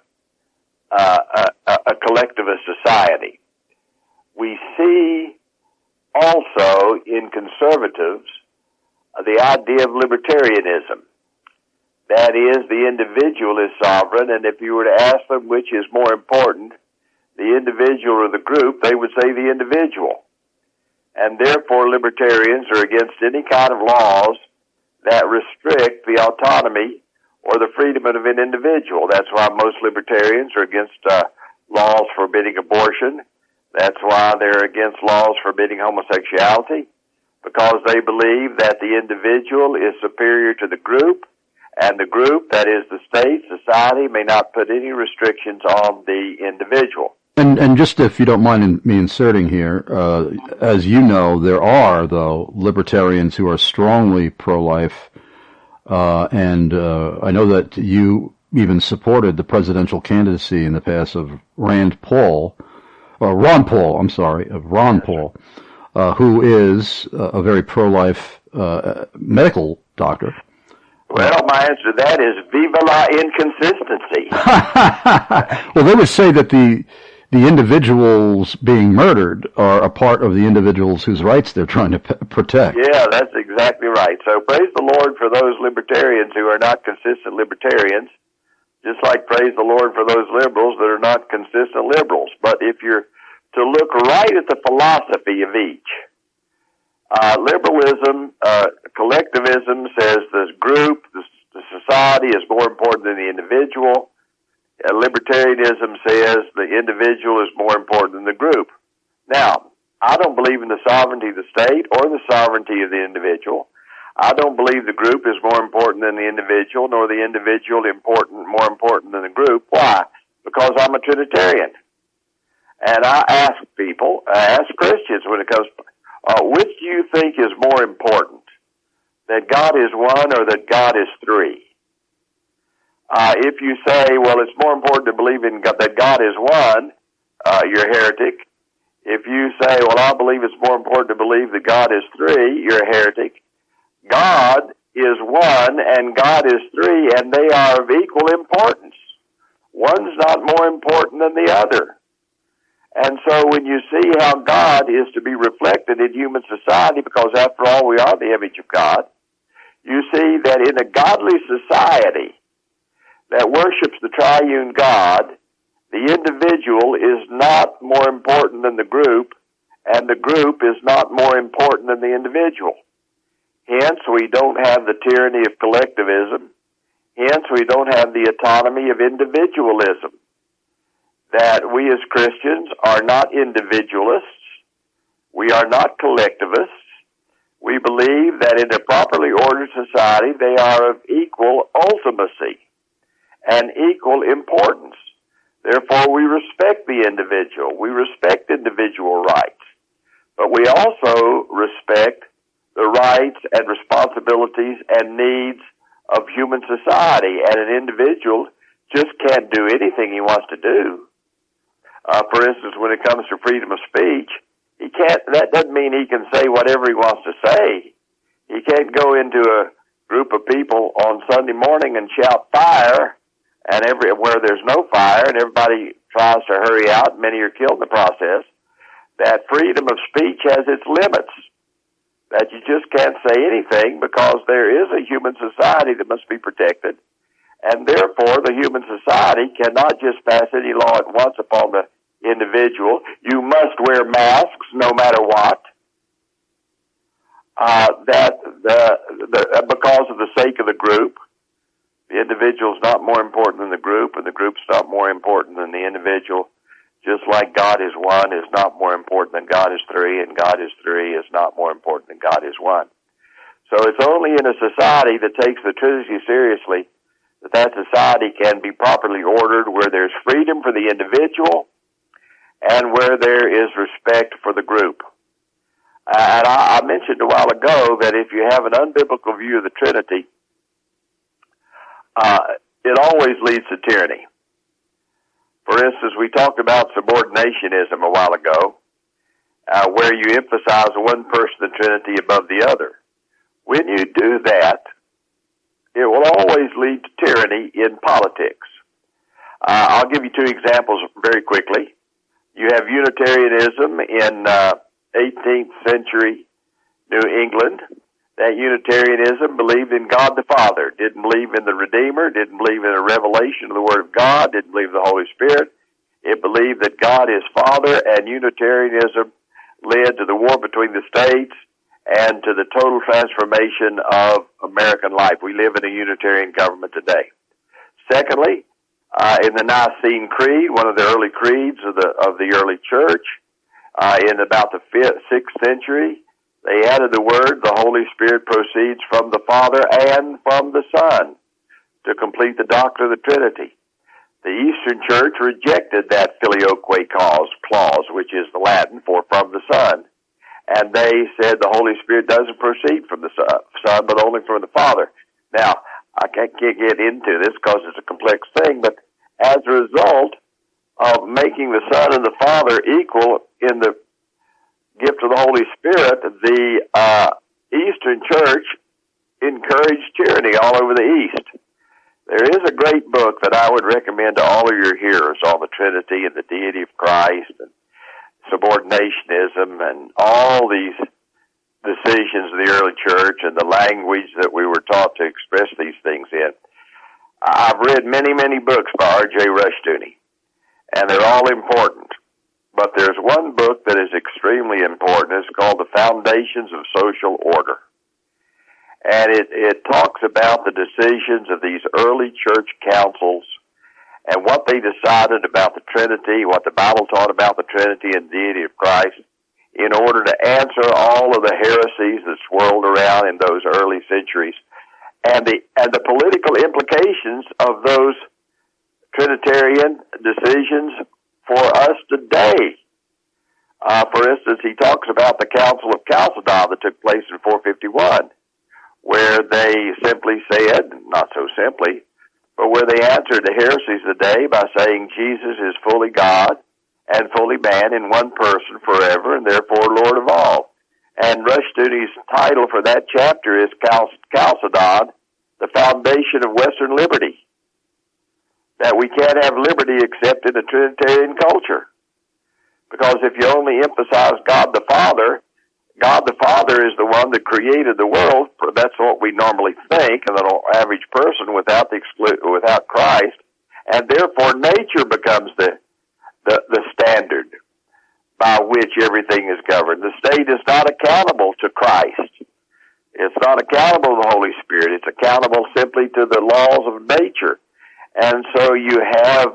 collectivist society. We see also in conservatives the idea of libertarianism. That is, the individual is sovereign, and if you were to ask them which is more important, the individual or the group, they would say the individual. And therefore libertarians are against any kind of laws that restrict the autonomy or the freedom of an individual. That's why most libertarians are against laws forbidding abortion. That's why they're against laws forbidding homosexuality, because they believe that the individual is superior to the group, and the group, that is the state, society, may not put any restrictions on the individual. And just if you don't mind me inserting here, as you know, there are, though, libertarians who are strongly pro-life, and I know that you even supported the presidential candidacy in the past of Rand Paul, Ron Paul, I'm sorry, of Ron Paul, who is a very pro-life medical doctor. Well, my answer to that is viva la inconsistency. Well, they would say that the individuals being murdered are a part of the individuals whose rights they're trying to protect. Yeah, that's exactly right. So praise the Lord for those libertarians who are not consistent libertarians, just like praise the Lord for those liberals that are not consistent liberals. But if you're to look right at the philosophy of each, liberalism, collectivism says the group, the society is more important than the individual. Libertarianism says the individual is more important than the group. Now, I don't believe in the sovereignty of the state or the sovereignty of the individual. I don't believe the group is more important than the individual, nor the individual more important than the group. Why? Because I'm a Trinitarian. And I ask people, I ask Christians when it comes, which do you think is more important? That God is one or that God is three? If you say, well, it's more important to believe in God, that God is one, you're a heretic. If you say, well, I believe it's more important to believe that God is three, you're a heretic. God is one and God is three, and they are of equal importance. One's not more important than the other. And so when you see how God is to be reflected in human society, because after all, we are the image of God, you see that in a godly society that worships the triune God, the individual is not more important than the group, and the group is not more important than the individual. Hence, we don't have the tyranny of collectivism. Hence, we don't have the autonomy of individualism. That we as Christians are not individualists. We are not collectivists. We believe that in a properly ordered society, they are of equal ultimacy and equal importance. Therefore, we respect the individual. We respect individual rights. But we also respect the rights and responsibilities and needs of human society. And an individual just can't do anything he wants to do. For instance, when it comes to freedom of speech, he can't. That doesn't mean he can say whatever he wants to say. He can't go into a group of people on Sunday morning and shout fire, and where there's no fire, and everybody tries to hurry out, many are killed in the process. That freedom of speech has its limits. That you just can't say anything because there is a human society that must be protected. And therefore, the human society cannot just pass any law at once upon the individual. You must wear masks no matter what. Because of the sake of the group, the individual is not more important than the group, and the group's not more important than the individual. Just like God is one is not more important than God is three, and God is three is not more important than God is one. So it's only in a society that takes the Trinity seriously that society can be properly ordered, where there's freedom for the individual and where there is respect for the group. And I mentioned a while ago that if you have an unbiblical view of the Trinity, it always leads to tyranny. For instance, we talked about subordinationism a while ago, where you emphasize one person of the Trinity above the other. When you do that, it will always lead to tyranny in politics. I'll give you two examples very quickly. You have Unitarianism in 18th century New England. That Unitarianism believed in God the Father, didn't believe in the Redeemer, didn't believe in a revelation of the Word of God, didn't believe in the Holy Spirit. It believed that God is Father, and Unitarianism led to the war between the states and to the total transformation of American life. We live in a Unitarian government today. Secondly, in the Nicene Creed, one of the early creeds of the early church, in about the 6th century, they added the word, the Holy Spirit proceeds from the Father and from the Son, to complete the doctrine of the Trinity. The Eastern Church rejected that filioque clause, which is the Latin for from the Son. And they said the Holy Spirit doesn't proceed from the Son, but only from the Father. Now, I can't get into this because it's a complex thing, but as a result, of making the Son and the Father equal in the gift of the Holy Spirit, the Eastern Church encouraged tyranny all over the East. There is a great book that I would recommend to all of your hearers on the Trinity and the deity of Christ and subordinationism and all these decisions of the early church and the language that we were taught to express these things in. I've read many, many books by R.J. Rushdoony, and they're all important. But there's one book that is extremely important. It's called The Foundations of Social Order. And it talks about the decisions of these early church councils and what they decided about the Trinity, what the Bible taught about the Trinity and deity of Christ, in order to answer all of the heresies that swirled around in those early centuries, and the political implications of those Trinitarian decisions for us today. For instance, he talks about the Council of Chalcedon that took place in 451, where they simply said, not so simply, but where they answered the heresies of the day by saying Jesus is fully God and fully man in one person forever, and therefore Lord of all. And Rushdoony's title for that chapter is Chalcedon, the Foundation of Western Liberty. That we can't have liberty except in a Trinitarian culture. Because if you only emphasize God the Father is the one that created the world. That's what we normally think, and the average person without Christ. And therefore nature becomes the standard by which everything is governed. The state is not accountable to Christ. It's not accountable to the Holy Spirit. It's accountable simply to the laws of nature. And so you have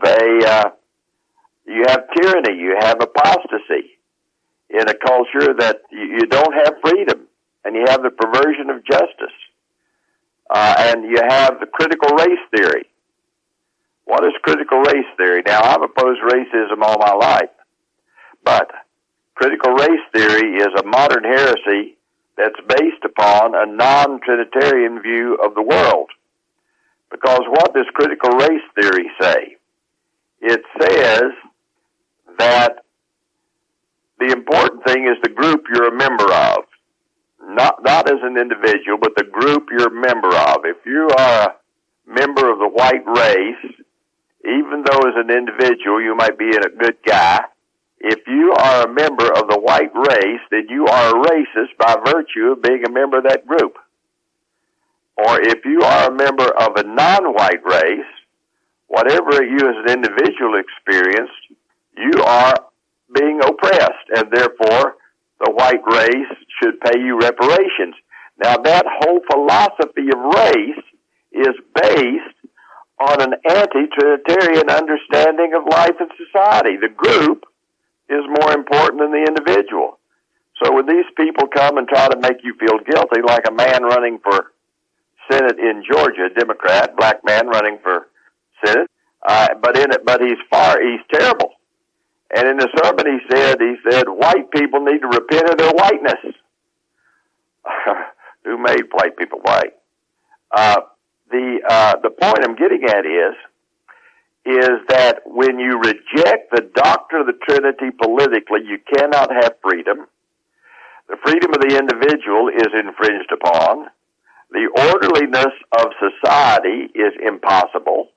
tyranny, you have apostasy in a culture that you don't have freedom, and you have the perversion of justice, and you have the critical race theory. What is critical race theory? Now, I've opposed racism all my life, but critical race theory is a modern heresy that's based upon a non-Trinitarian view of the world. Because what does critical race theory say? It says that the important thing is the group you're a member of. Not as an individual, but the group you're a member of. If you are a member of the white race, even though as an individual you might be a good guy, if you are a member of the white race, then you are a racist by virtue of being a member of that group. Or if you are a member of a non-white race, whatever you as an individual experienced, you are being oppressed, and therefore the white race should pay you reparations. Now that whole philosophy of race is based on an anti-Trinitarian understanding of life and society. The group is more important than the individual. So when these people come and try to make you feel guilty, like a man running for Senate in Georgia, a Democrat, black man running for Senate, but he's terrible. And in the sermon he said, white people need to repent of their whiteness. Who made white people white? The point I'm getting at is that when you reject the doctrine of the Trinity politically, you cannot have freedom. The freedom of the individual is infringed upon. The orderliness of society is impossible.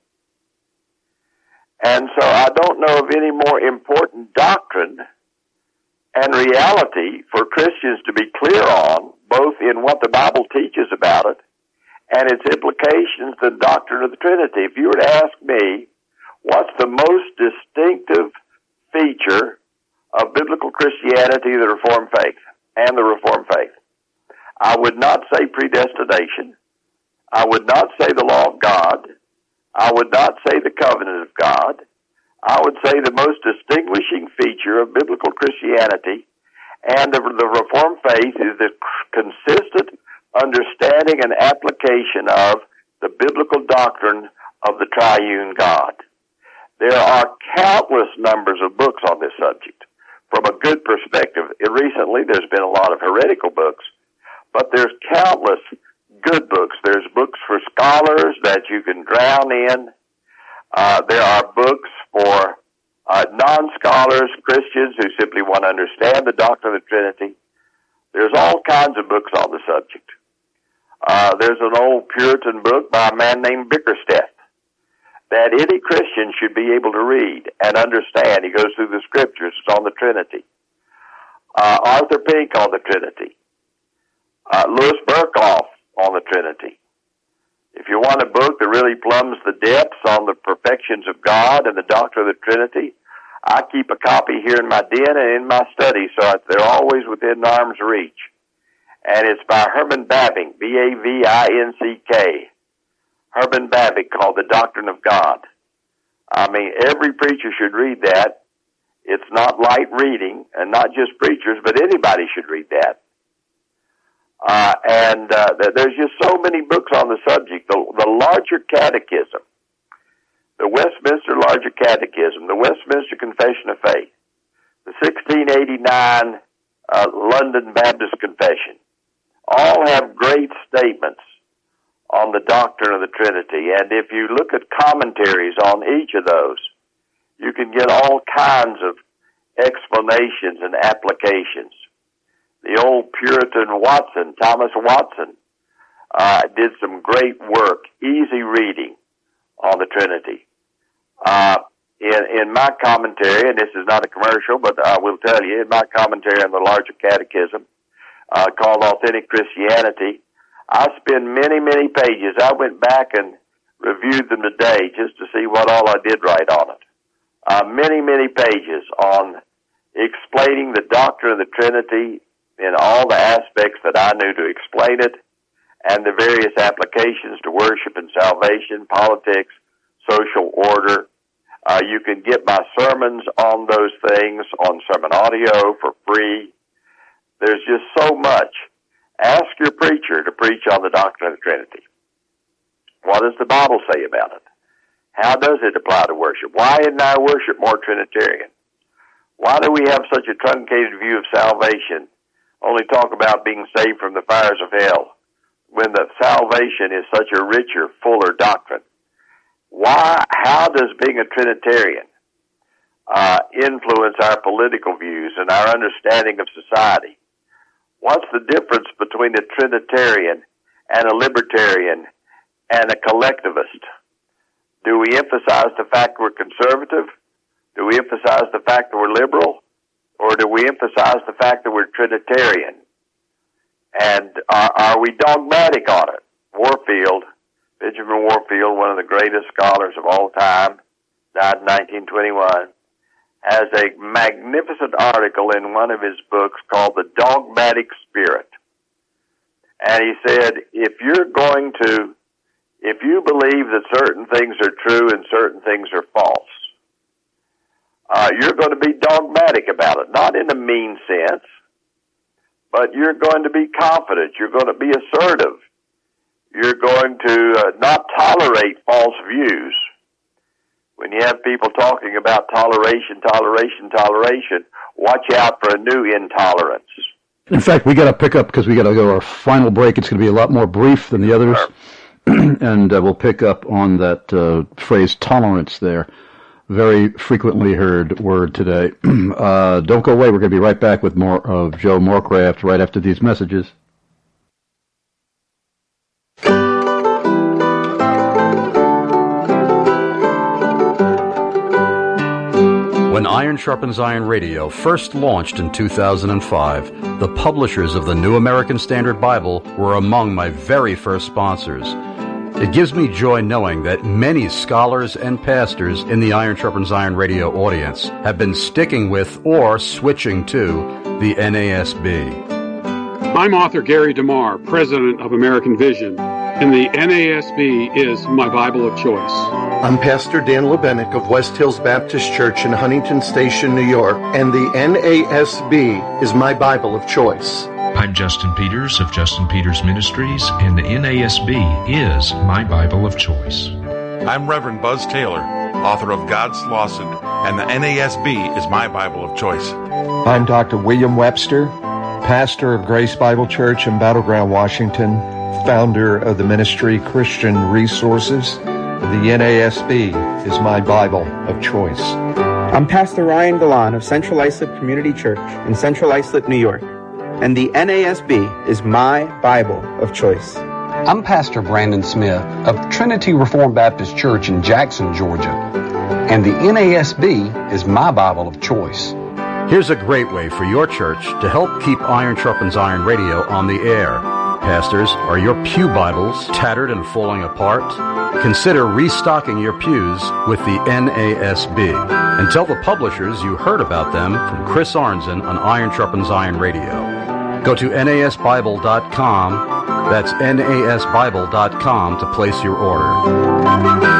And so I don't know of any more important doctrine and reality for Christians to be clear on, both in what the Bible teaches about it and its implications, the doctrine of the Trinity. If you were to ask me, what's the most distinctive feature of biblical Christianity, the Reformed faith, and the Reformed faith? I would not say predestination. I would not say the law of God. I would not say the covenant of God. I would say the most distinguishing feature of biblical Christianity and of the Reformed faith is the consistent understanding and application of the biblical doctrine of the triune God. There are countless numbers of books on this subject. From a good perspective, recently there's been a lot of heretical books, but there's countless good books. There's books for scholars that you can drown in. There are books for non-scholars, Christians who simply want to understand the doctrine of the Trinity. There's all kinds of books on the subject. There's an old Puritan book by a man named Bickersteth that any Christian should be able to read and understand. He goes through the scriptures. It's on the Trinity. Arthur Pink on the Trinity. Louis Berkhoff on the Trinity. If you want a book that really plumbs the depths on the perfections of God and the doctrine of the Trinity, I keep a copy here in my den and in my study, so they're always within arm's reach. And it's by Herman Bavinck, B-A-V-I-N-C-K. Herman Bavinck, called The Doctrine of God. I mean, every preacher should read that. It's not light reading, and not just preachers, but anybody should read that. There's just so many books on the subject. The Larger Catechism, the Westminster Larger Catechism, the Westminster Confession of Faith, the 1689 London Baptist Confession, all have great statements on the doctrine of the Trinity. And if you look at commentaries on each of those, you can get all kinds of explanations and applications. The old Puritan Watson, Thomas Watson, did some great work, easy reading on the Trinity. In my commentary, and this is not a commercial, but I will tell you, in my commentary on the Larger Catechism, called Authentic Christianity, I spend many, many pages. I went back and reviewed them today just to see what all I did write on it. Many, many pages on explaining the doctrine of the Trinity in all the aspects that I knew to explain it, and the various applications to worship and salvation, politics, social order. You can get my sermons on those things on Sermon Audio for free. There's just so much. Ask your preacher to preach on the doctrine of the Trinity. What does the Bible say about it? How does it apply to worship? Why isn't our worship more Trinitarian? Why do we have such a truncated view of salvation, only talk about being saved from the fires of hell, when the salvation is such a richer, fuller doctrine? How does being a Trinitarian influence our political views and our understanding of society? What's the difference between a Trinitarian and a libertarian and a collectivist? Do we emphasize the fact we're conservative? Do we emphasize the fact that we're liberal? Or do we emphasize the fact that we're Trinitarian? And are we dogmatic on it? Warfield, Benjamin Warfield, one of the greatest scholars of all time, died in 1921, has a magnificent article in one of his books called The Dogmatic Spirit. And he said, if you believe that certain things are true and certain things are false, you're going to be dogmatic about it, not in a mean sense, but you're going to be confident. You're going to be assertive. You're going to not tolerate false views. When you have people talking about toleration, watch out for a new intolerance. In fact, we got to pick up because we got to go to our final break. It's going to be a lot more brief than the others, and we'll pick up on that phrase tolerance there. Very frequently heard word today. Don't go away. We're going to be right back with more of Joe Morecraft right after these messages. When Iron Sharpens Iron Radio first launched in 2005, the publishers of the New American Standard Bible were among my very first sponsors. It gives me joy knowing that many scholars and pastors in the Iron Sharpens Iron Radio audience have been sticking with or switching to the NASB. I'm author Gary DeMar, president of American Vision, and the NASB is my Bible of choice. I'm Pastor Dan Lebenik of West Hills Baptist Church in Huntington Station, New York, and the NASB is my Bible of choice. I'm Justin Peters of Justin Peters Ministries, and the NASB is my Bible of choice. I'm Reverend Buzz Taylor, author of God's Lawson, and the NASB is my Bible of choice. I'm Dr. William Webster, pastor of Grace Bible Church in Battleground, Washington, founder of the ministry Christian Resources. The NASB is my Bible of choice. I'm I'm Pastor Ryan Galan of Central Islip Community Church in Central Islip, New York, and the NASB is my Bible of choice. I'm Pastor Brandon Smith of Trinity Reformed Baptist Church in Jackson, Georgia, and the NASB is my Bible of choice. Here's a great way for your church to help keep Iron Sharpens Iron Radio on the air. Pastors, are your pew Bibles tattered and falling apart? Consider restocking your pews with the NASB. And tell the publishers you heard about them from Chris Arnzen on Iron Sharpens Iron Radio. Go to nasbible.com, that's nasbible.com, to place your order.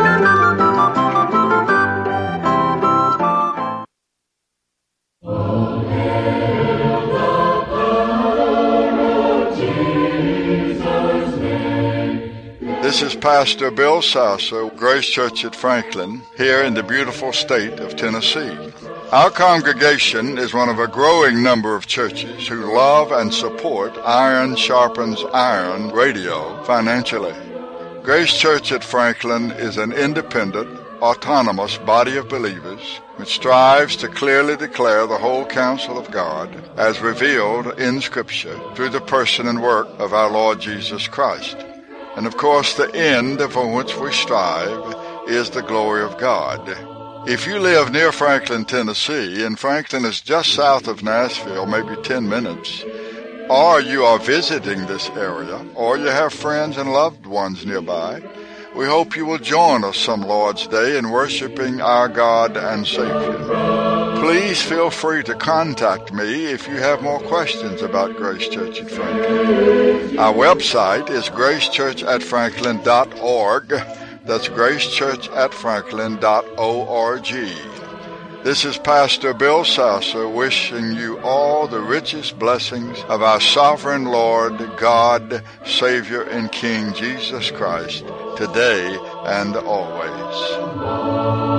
This is Pastor Bill Sasser, Grace Church at Franklin, here in the beautiful state of Tennessee. Our congregation is one of a growing number of churches who love and support Iron Sharpens Iron Radio financially. Grace Church at Franklin is an independent, autonomous body of believers which strives to clearly declare the whole counsel of God as revealed in Scripture through the person and work of our Lord Jesus Christ. And of course, the end for which we strive is the glory of God. If you live near Franklin, Tennessee, and Franklin is just south of Nashville, maybe 10 minutes, or you are visiting this area, or you have friends and loved ones nearby, we hope you will join us some Lord's Day in worshiping our God and Savior. Please feel free to contact me if you have more questions about Grace Church at Franklin. Our website is gracechurchatfranklin.org. That's gracechurchatfranklin.org. This is Pastor Bill Sasser wishing you all the richest blessings of our sovereign Lord, God, Savior, and King Jesus Christ, today and always.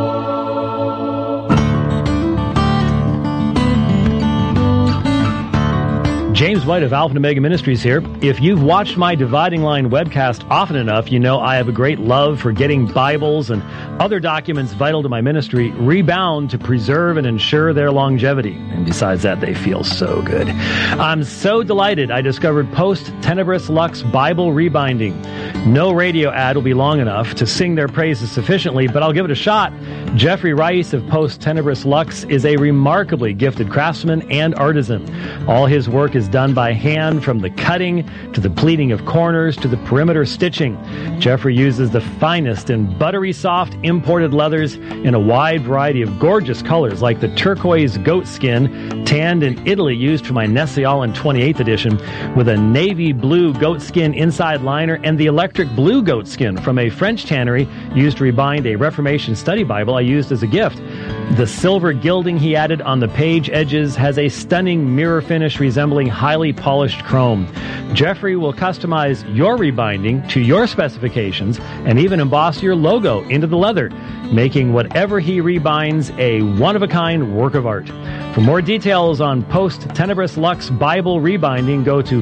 James White of Alpha and Omega Ministries here. If you've watched my Dividing Line webcast often enough, you know I have a great love for getting Bibles and other documents vital to my ministry rebound to preserve and ensure their longevity. And besides that, they feel so good. I'm so delighted I discovered Post Tenebris Lux Bible Rebinding. No radio ad will be long enough to sing their praises sufficiently, but I'll give it a shot. Jeffrey Rice of Post Tenebris Lux is a remarkably gifted craftsman and artisan. All his work is done by hand, from the cutting to the pleating of corners to the perimeter stitching. Jeffrey uses the finest and buttery soft imported leathers in a wide variety of gorgeous colors, like the turquoise goat skin tanned in Italy used for my Nessialan 28th edition, with a navy blue goat skin inside liner, and the electric blue goat skin from a French tannery used to rebind a Reformation study Bible I used as a gift. The silver gilding he added on the page edges has a stunning mirror finish resembling highly polished chrome. Jeffrey will customize your rebinding to your specifications and even emboss your logo into the leather, making whatever he rebinds a one-of-a-kind work of art. For more details on Post Tenebris Lux Bible Rebinding, go to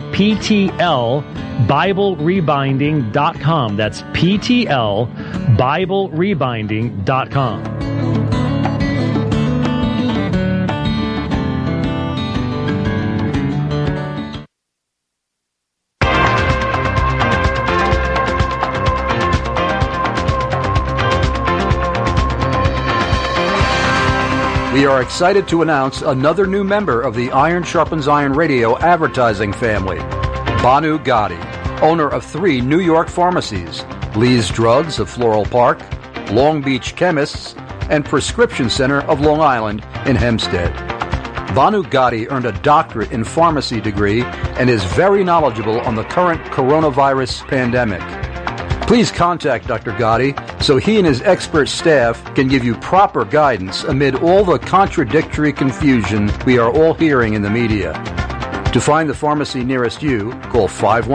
PTLBibleRebinding.com. That's PTLBibleRebinding.com. We are excited to announce another new member of the Iron Sharpens Iron Radio advertising family, Banu Gotti, owner of 3 New York pharmacies, Lee's Drugs of Floral Park, Long Beach Chemists, and Prescription Center of Long Island in Hempstead. Banu Gotti earned a doctorate in pharmacy degree and is very knowledgeable on the current coronavirus pandemic. Please contact Dr. Gotti so he and his expert staff can give you proper guidance amid all the contradictory confusion we are all hearing in the media. To find the pharmacy nearest you, call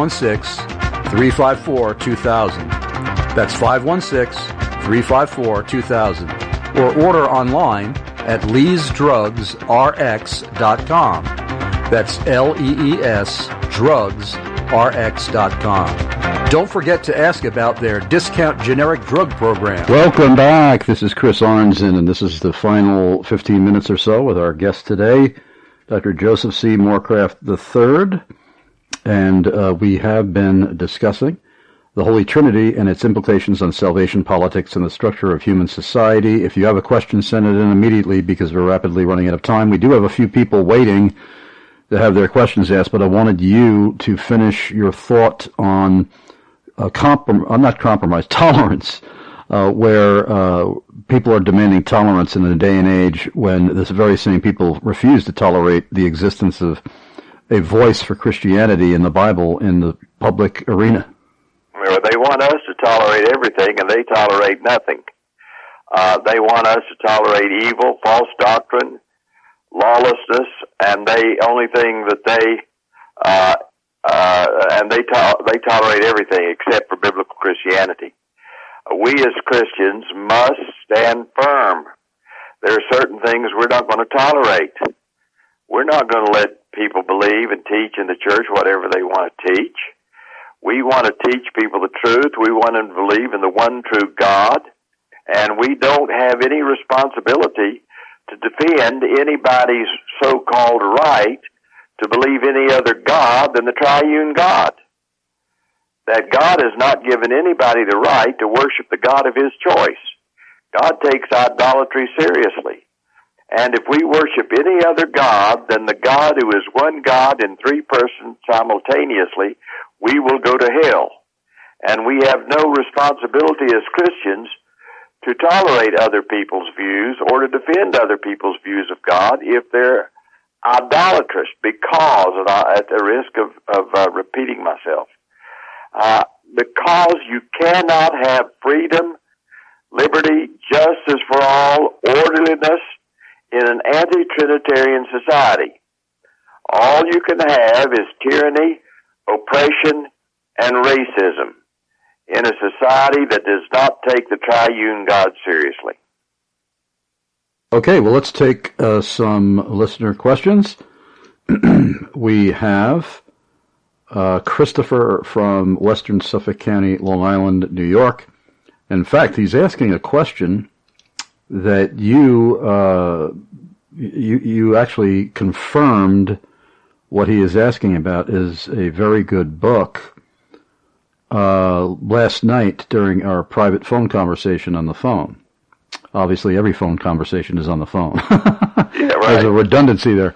516-354-2000. That's 516-354-2000. Or order online at leesdrugsrx.com. That's LEES drugsrx.com. Don't forget to ask about their discount generic drug program. Welcome back. This is Chris Arnzen, and this is the final 15 minutes or so with our guest today, Dr. Joseph C. Morecraft III. And we have been discussing the Holy Trinity and its implications on salvation, politics, and the structure of human society. If you have a question, send it in immediately because we're rapidly running out of time. We do have a few people waiting to have their questions asked, but I wanted you to finish your thought on tolerance, where people are demanding tolerance in a day and age when this very same people refuse to tolerate the existence of a voice for Christianity in the Bible in the public arena. They want us to tolerate everything, and they tolerate nothing. They want us to tolerate evil, false doctrine, lawlessness, and the only thing that they tolerate everything except for biblical Christianity. We as Christians must stand firm. There are certain things we're not going to tolerate. We're not going to let people believe and teach in the church whatever they want to teach. We want to teach people the truth. We want them to believe in the one true God, and we don't have any responsibility to defend anybody's so-called right to believe any other God than the triune God. That God has not given anybody the right to worship the God of his choice. God takes idolatry seriously. And if we worship any other God than the God who is one God in three persons simultaneously, we will go to hell. And we have no responsibility as Christians to tolerate other people's views or to defend other people's views of God if they're idolatrous, because, and at the risk of repeating myself, because you cannot have freedom, liberty, justice for all, orderliness in an anti-Trinitarian society. All you can have is tyranny, oppression, and racism in a society that does not take the triune God seriously. Okay, well, let's take some listener questions. We have Christopher from Western Suffolk County, Long Island, New York. In fact, he's asking a question that you actually confirmed. What he is asking about is a very good book. Last night during our private phone conversation on the phone. Obviously, every phone conversation is on the phone. Yeah, right. There's a redundancy there.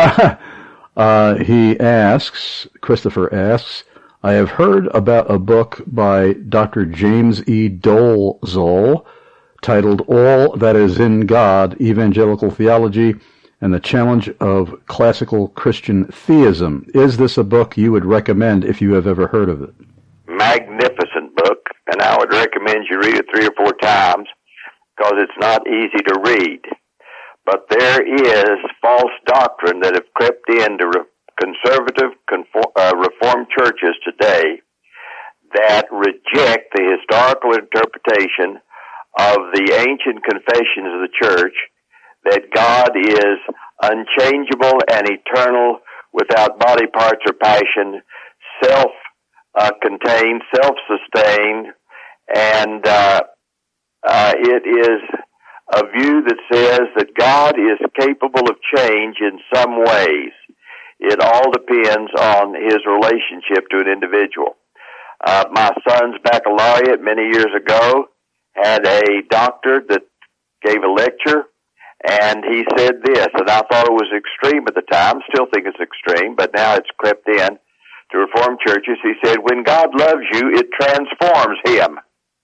Christopher asks, I have heard about a book by Dr. James E. Dolezal titled All That Is in God, Evangelical Theology and the Challenge of Classical Christian Theism. Is this a book you would recommend if you have ever heard of it? Magnificent book, and I would recommend you read it 3 or 4 times because it's not easy to read. But there is false doctrine that have crept into conservative Reformed churches today that reject the historical interpretation of the ancient confessions of the church that God is unchangeable and eternal, without body parts or passion, self-contained, self-sustained, and it is a view that says that God is capable of change in some ways. It all depends on his relationship to an individual. My son's baccalaureate many years ago had a doctor that gave a lecture, and he said this, and I thought it was extreme at the time, still think it's extreme, but now it's crept in to Reformed churches. He said, when God loves you, it transforms him.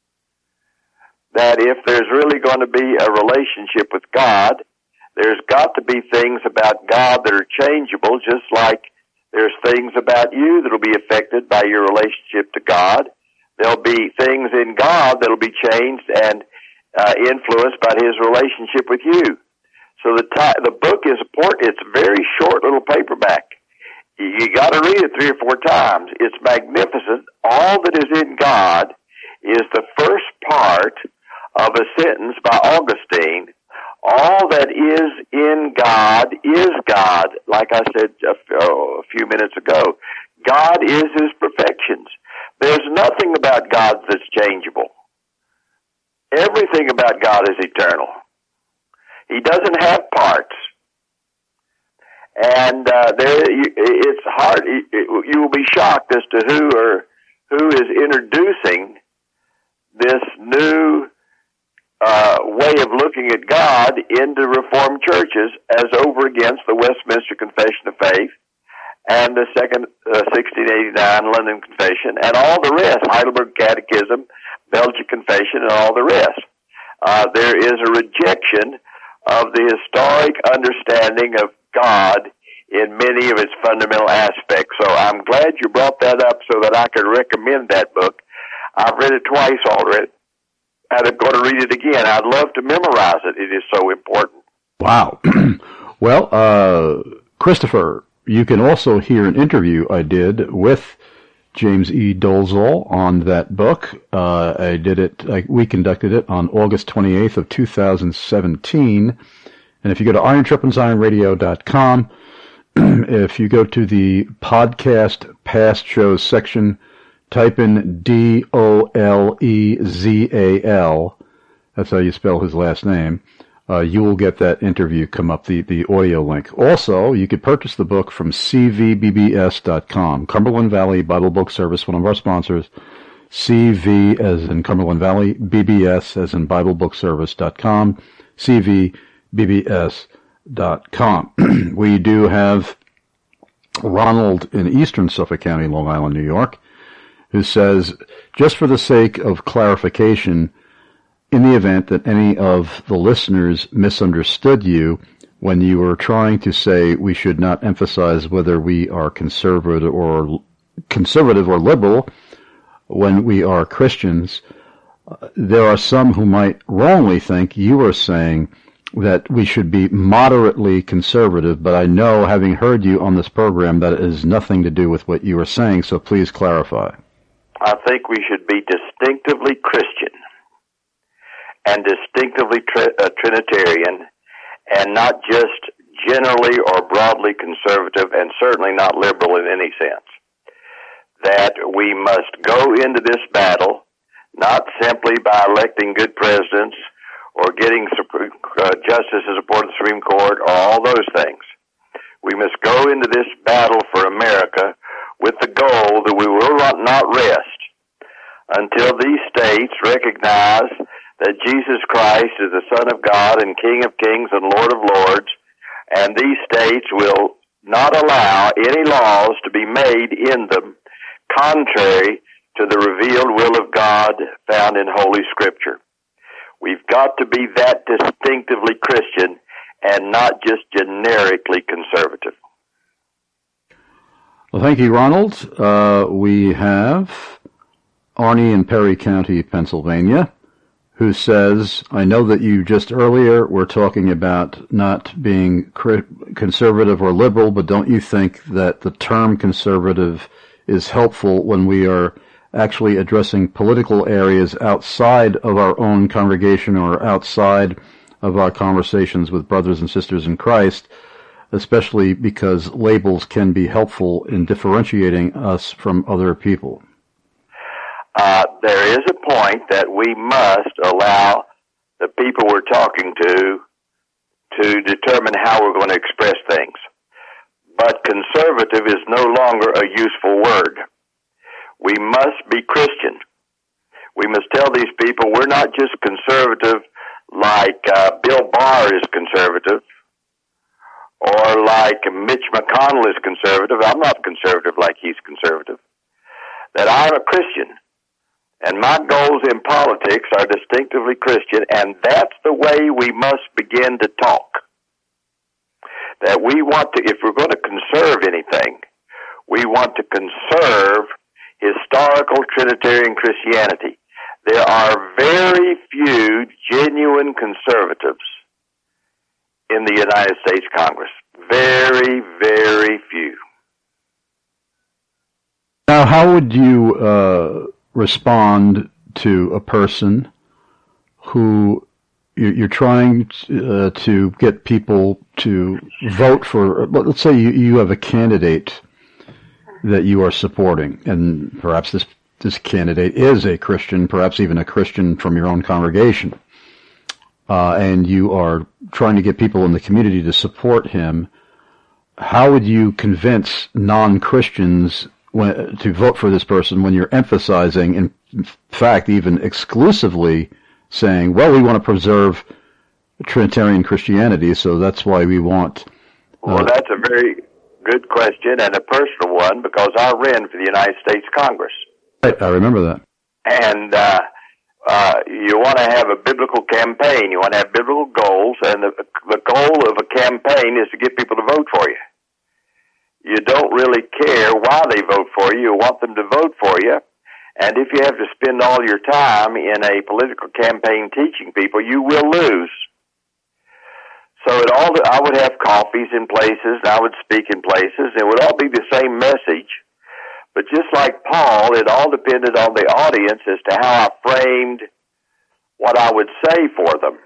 That if there's really going to be a relationship with God, there's got to be things about God that are changeable, just like there's things about you that will be affected by your relationship to God. There'll be things in God that will be changed and influenced by his relationship with you. So the book is important. It's a very short little paperback. You got to read it 3 or 4 times. It's magnificent. All that is in God is the first part of a sentence by Augustine. All that is in God is God, like I said a few minutes ago. God is his perfections. There's nothing about God that's changeable. Everything about God is eternal. He doesn't have parts. And it's hard. You will be shocked as to who is introducing this new way of looking at God into Reformed churches as over against the Westminster Confession of Faith and the 1689 London Confession and all the rest, Heidelberg Catechism, Belgian Confession, and all the rest. There is a rejection of the historic understanding of God in many of its fundamental aspects. So I'm glad you brought that up so that I could recommend that book. I've read it twice already, and I'm going to read it again. I'd love to memorize it. It is so important. Wow. Well, Christopher, you can also hear an interview I did with James E. Dolezal on that book. We conducted it on August 28th of 2017. And if you go to irontrapandsironradio.com, if you go to the podcast past shows section, type in Dolezal, that's how you spell his last name, you will get that interview come up, the audio link. Also, you could purchase the book from cvbbs.com, Cumberland Valley Bible Book Service, one of our sponsors, CV as in Cumberland Valley, BBS as in BibleBookService.com, cvbbs.com. We do have Ronald in Eastern Suffolk County, Long Island, New York, who says, just for the sake of clarification, in the event that any of the listeners misunderstood you when you were trying to say we should not emphasize whether we are conservative or liberal when we are Christians, there are some who might wrongly think you are saying that we should be moderately conservative, but I know, having heard you on this program, that it has nothing to do with what you are saying, so please clarify. I think we should be distinctively Christian and distinctively Trinitarian, and not just generally or broadly conservative, and certainly not liberal in any sense. That we must go into this battle not simply by electing good presidents or getting justices aboard the Supreme Court or all those things. We must go into this battle for America with the goal that we will not rest until these states recognize that Jesus Christ is the Son of God and King of Kings and Lord of Lords, and these states will not allow any laws to be made in them contrary to the revealed will of God found in Holy Scripture. We've got to be that distinctively Christian and not just generically conservative. Well, thank you, Ronald. We have Arnie in Perry County, Pennsylvania, who says, I know that you just earlier were talking about not being conservative or liberal, but don't you think that the term conservative is helpful when we are actually addressing political areas outside of our own congregation or outside of our conversations with brothers and sisters in Christ, especially because labels can be helpful in differentiating us from other people? There is a point that we must allow the people we're talking to determine how we're going to express things. But conservative is no longer a useful word. We must be Christian. We must tell these people we're not just conservative like Bill Barr is conservative or like Mitch McConnell is conservative. I'm not conservative like he's conservative. That I'm a Christian. And my goals in politics are distinctively Christian, and that's the way we must begin to talk. That we want to, if we're going to conserve anything, we want to conserve historical Trinitarian Christianity. There are very few genuine conservatives in the United States Congress. Very, very few. Now, how would you respond to a person who you're trying to get people to vote for? Let's say you have a candidate that you are supporting, and perhaps this this candidate is a Christian, perhaps even a Christian from your own congregation, and you are trying to get people in the community to support him, how would you convince non-Christians to vote for this person when you're emphasizing, in fact, even exclusively saying, well, we want to preserve Trinitarian Christianity, so that's why we want... Well, that's a very good question and a personal one, because I ran for the United States Congress. Right, I remember that. And you want to have a biblical campaign. You want to have biblical goals, and the goal of a campaign is to get people to vote for you. You don't really care why they vote for you. You want them to vote for you. And if you have to spend all your time in a political campaign teaching people, you will lose. So I would have coffees in places, and I would speak in places. It would all be the same message. But just like Paul, it all depended on the audience as to how I framed what I would say for them.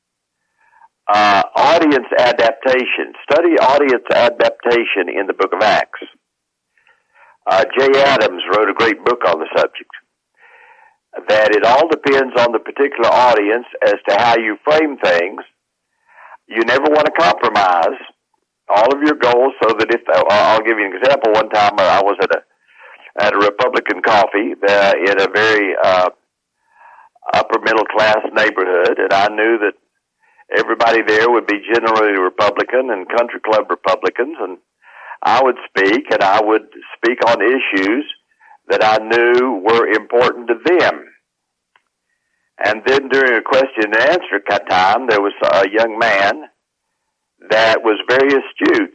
Audience adaptation. Study audience adaptation in the book of Acts. Jay Adams wrote a great book on the subject. That it all depends on the particular audience as to how you frame things. You never want to compromise all of your goals, so that I'll give you an example. One time I was at a Republican coffee in a very upper middle class neighborhood, and I knew that everybody there would be generally Republican and country club Republicans, and I would speak, and I would speak on issues that I knew were important to them. And then during a question and answer time, there was a young man that was very astute.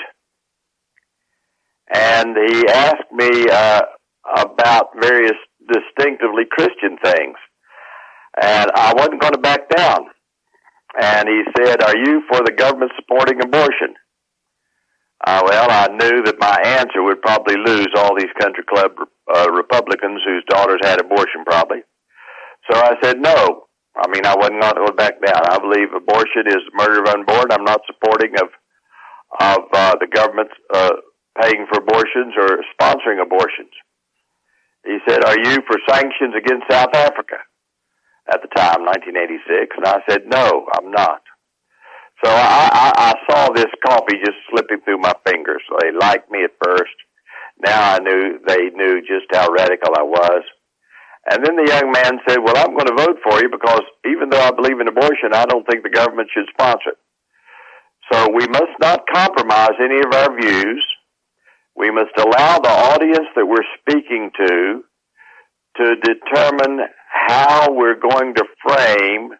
And he asked me about various distinctively Christian things. And I wasn't going to back down. And he said, "Are you for the government supporting abortion?" Well, I knew that my answer would probably lose all these country club Republicans whose daughters had abortion probably. So I said no. I mean, I wasn't going to back down. I believe abortion is murder of unborn. I'm not supporting of the government paying for abortions or sponsoring abortions. He said, "Are you for sanctions against South Africa?" At the time, 1986, and I said, "No, I'm not." So I saw this coffee just slipping through my fingers. So they liked me at first. Now they knew just how radical I was. And then the young man said, "Well, I'm going to vote for you because even though I believe in abortion, I don't think the government should sponsor it." So we must not compromise any of our views. We must allow the audience that we're speaking to determine how we're going to frame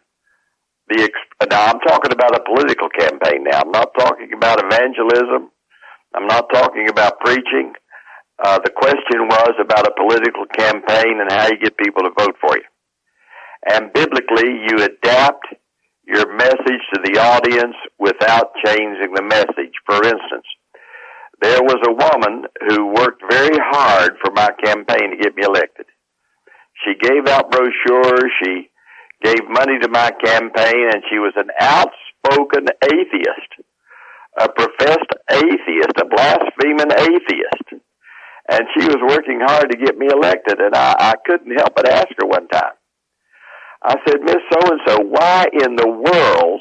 now, I'm talking about a political campaign now. I'm not talking about evangelism. I'm not talking about preaching. The question was about a political campaign and how you get people to vote for you. And biblically, you adapt your message to the audience without changing the message. For instance, there was a woman who worked very hard for my campaign to get me elected. She gave out brochures, she gave money to my campaign, and she was an outspoken atheist, a professed atheist, a blaspheming atheist. And she was working hard to get me elected, and I couldn't help but ask her one time. I said, "Miss So-and-so, why in the world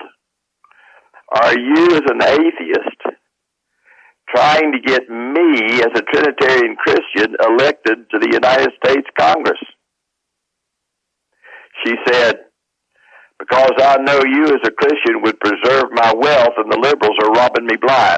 are you as an atheist trying to get me as a Trinitarian Christian elected to the United States Congress?" She said, "Because I know you as a Christian would preserve my wealth and the liberals are robbing me blind."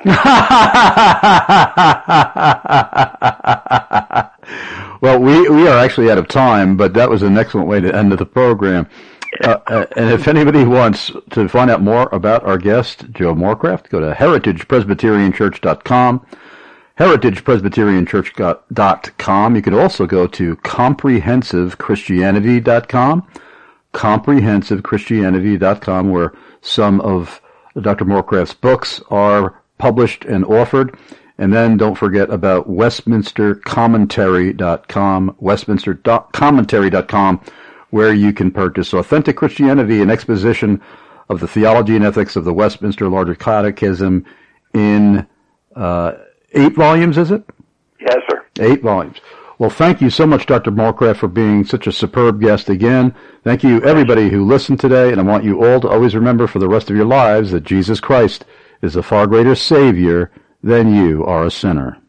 Well, we are actually out of time, but that was an excellent way to end the program. And if anybody wants to find out more about our guest, Joe Morecraft, go to heritagepresbyterianchurch.com, heritagepresbyterianchurch.com. You can also go to comprehensivechristianity.com, comprehensivechristianity.com, where some of Dr. Morecraft's books are published and offered. And then don't forget about westminstercommentary.com, westminstercommentary.com, where you can purchase Authentic Christianity, an exposition of the theology and ethics of the Westminster Larger Catechism in 8 volumes, is it? Yes, sir. 8 volumes. Well, thank you so much, Dr. Morecraft, for being such a superb guest again. Thank you, everybody who listened today, and I want you all to always remember for the rest of your lives that Jesus Christ is a far greater Savior than you are a sinner.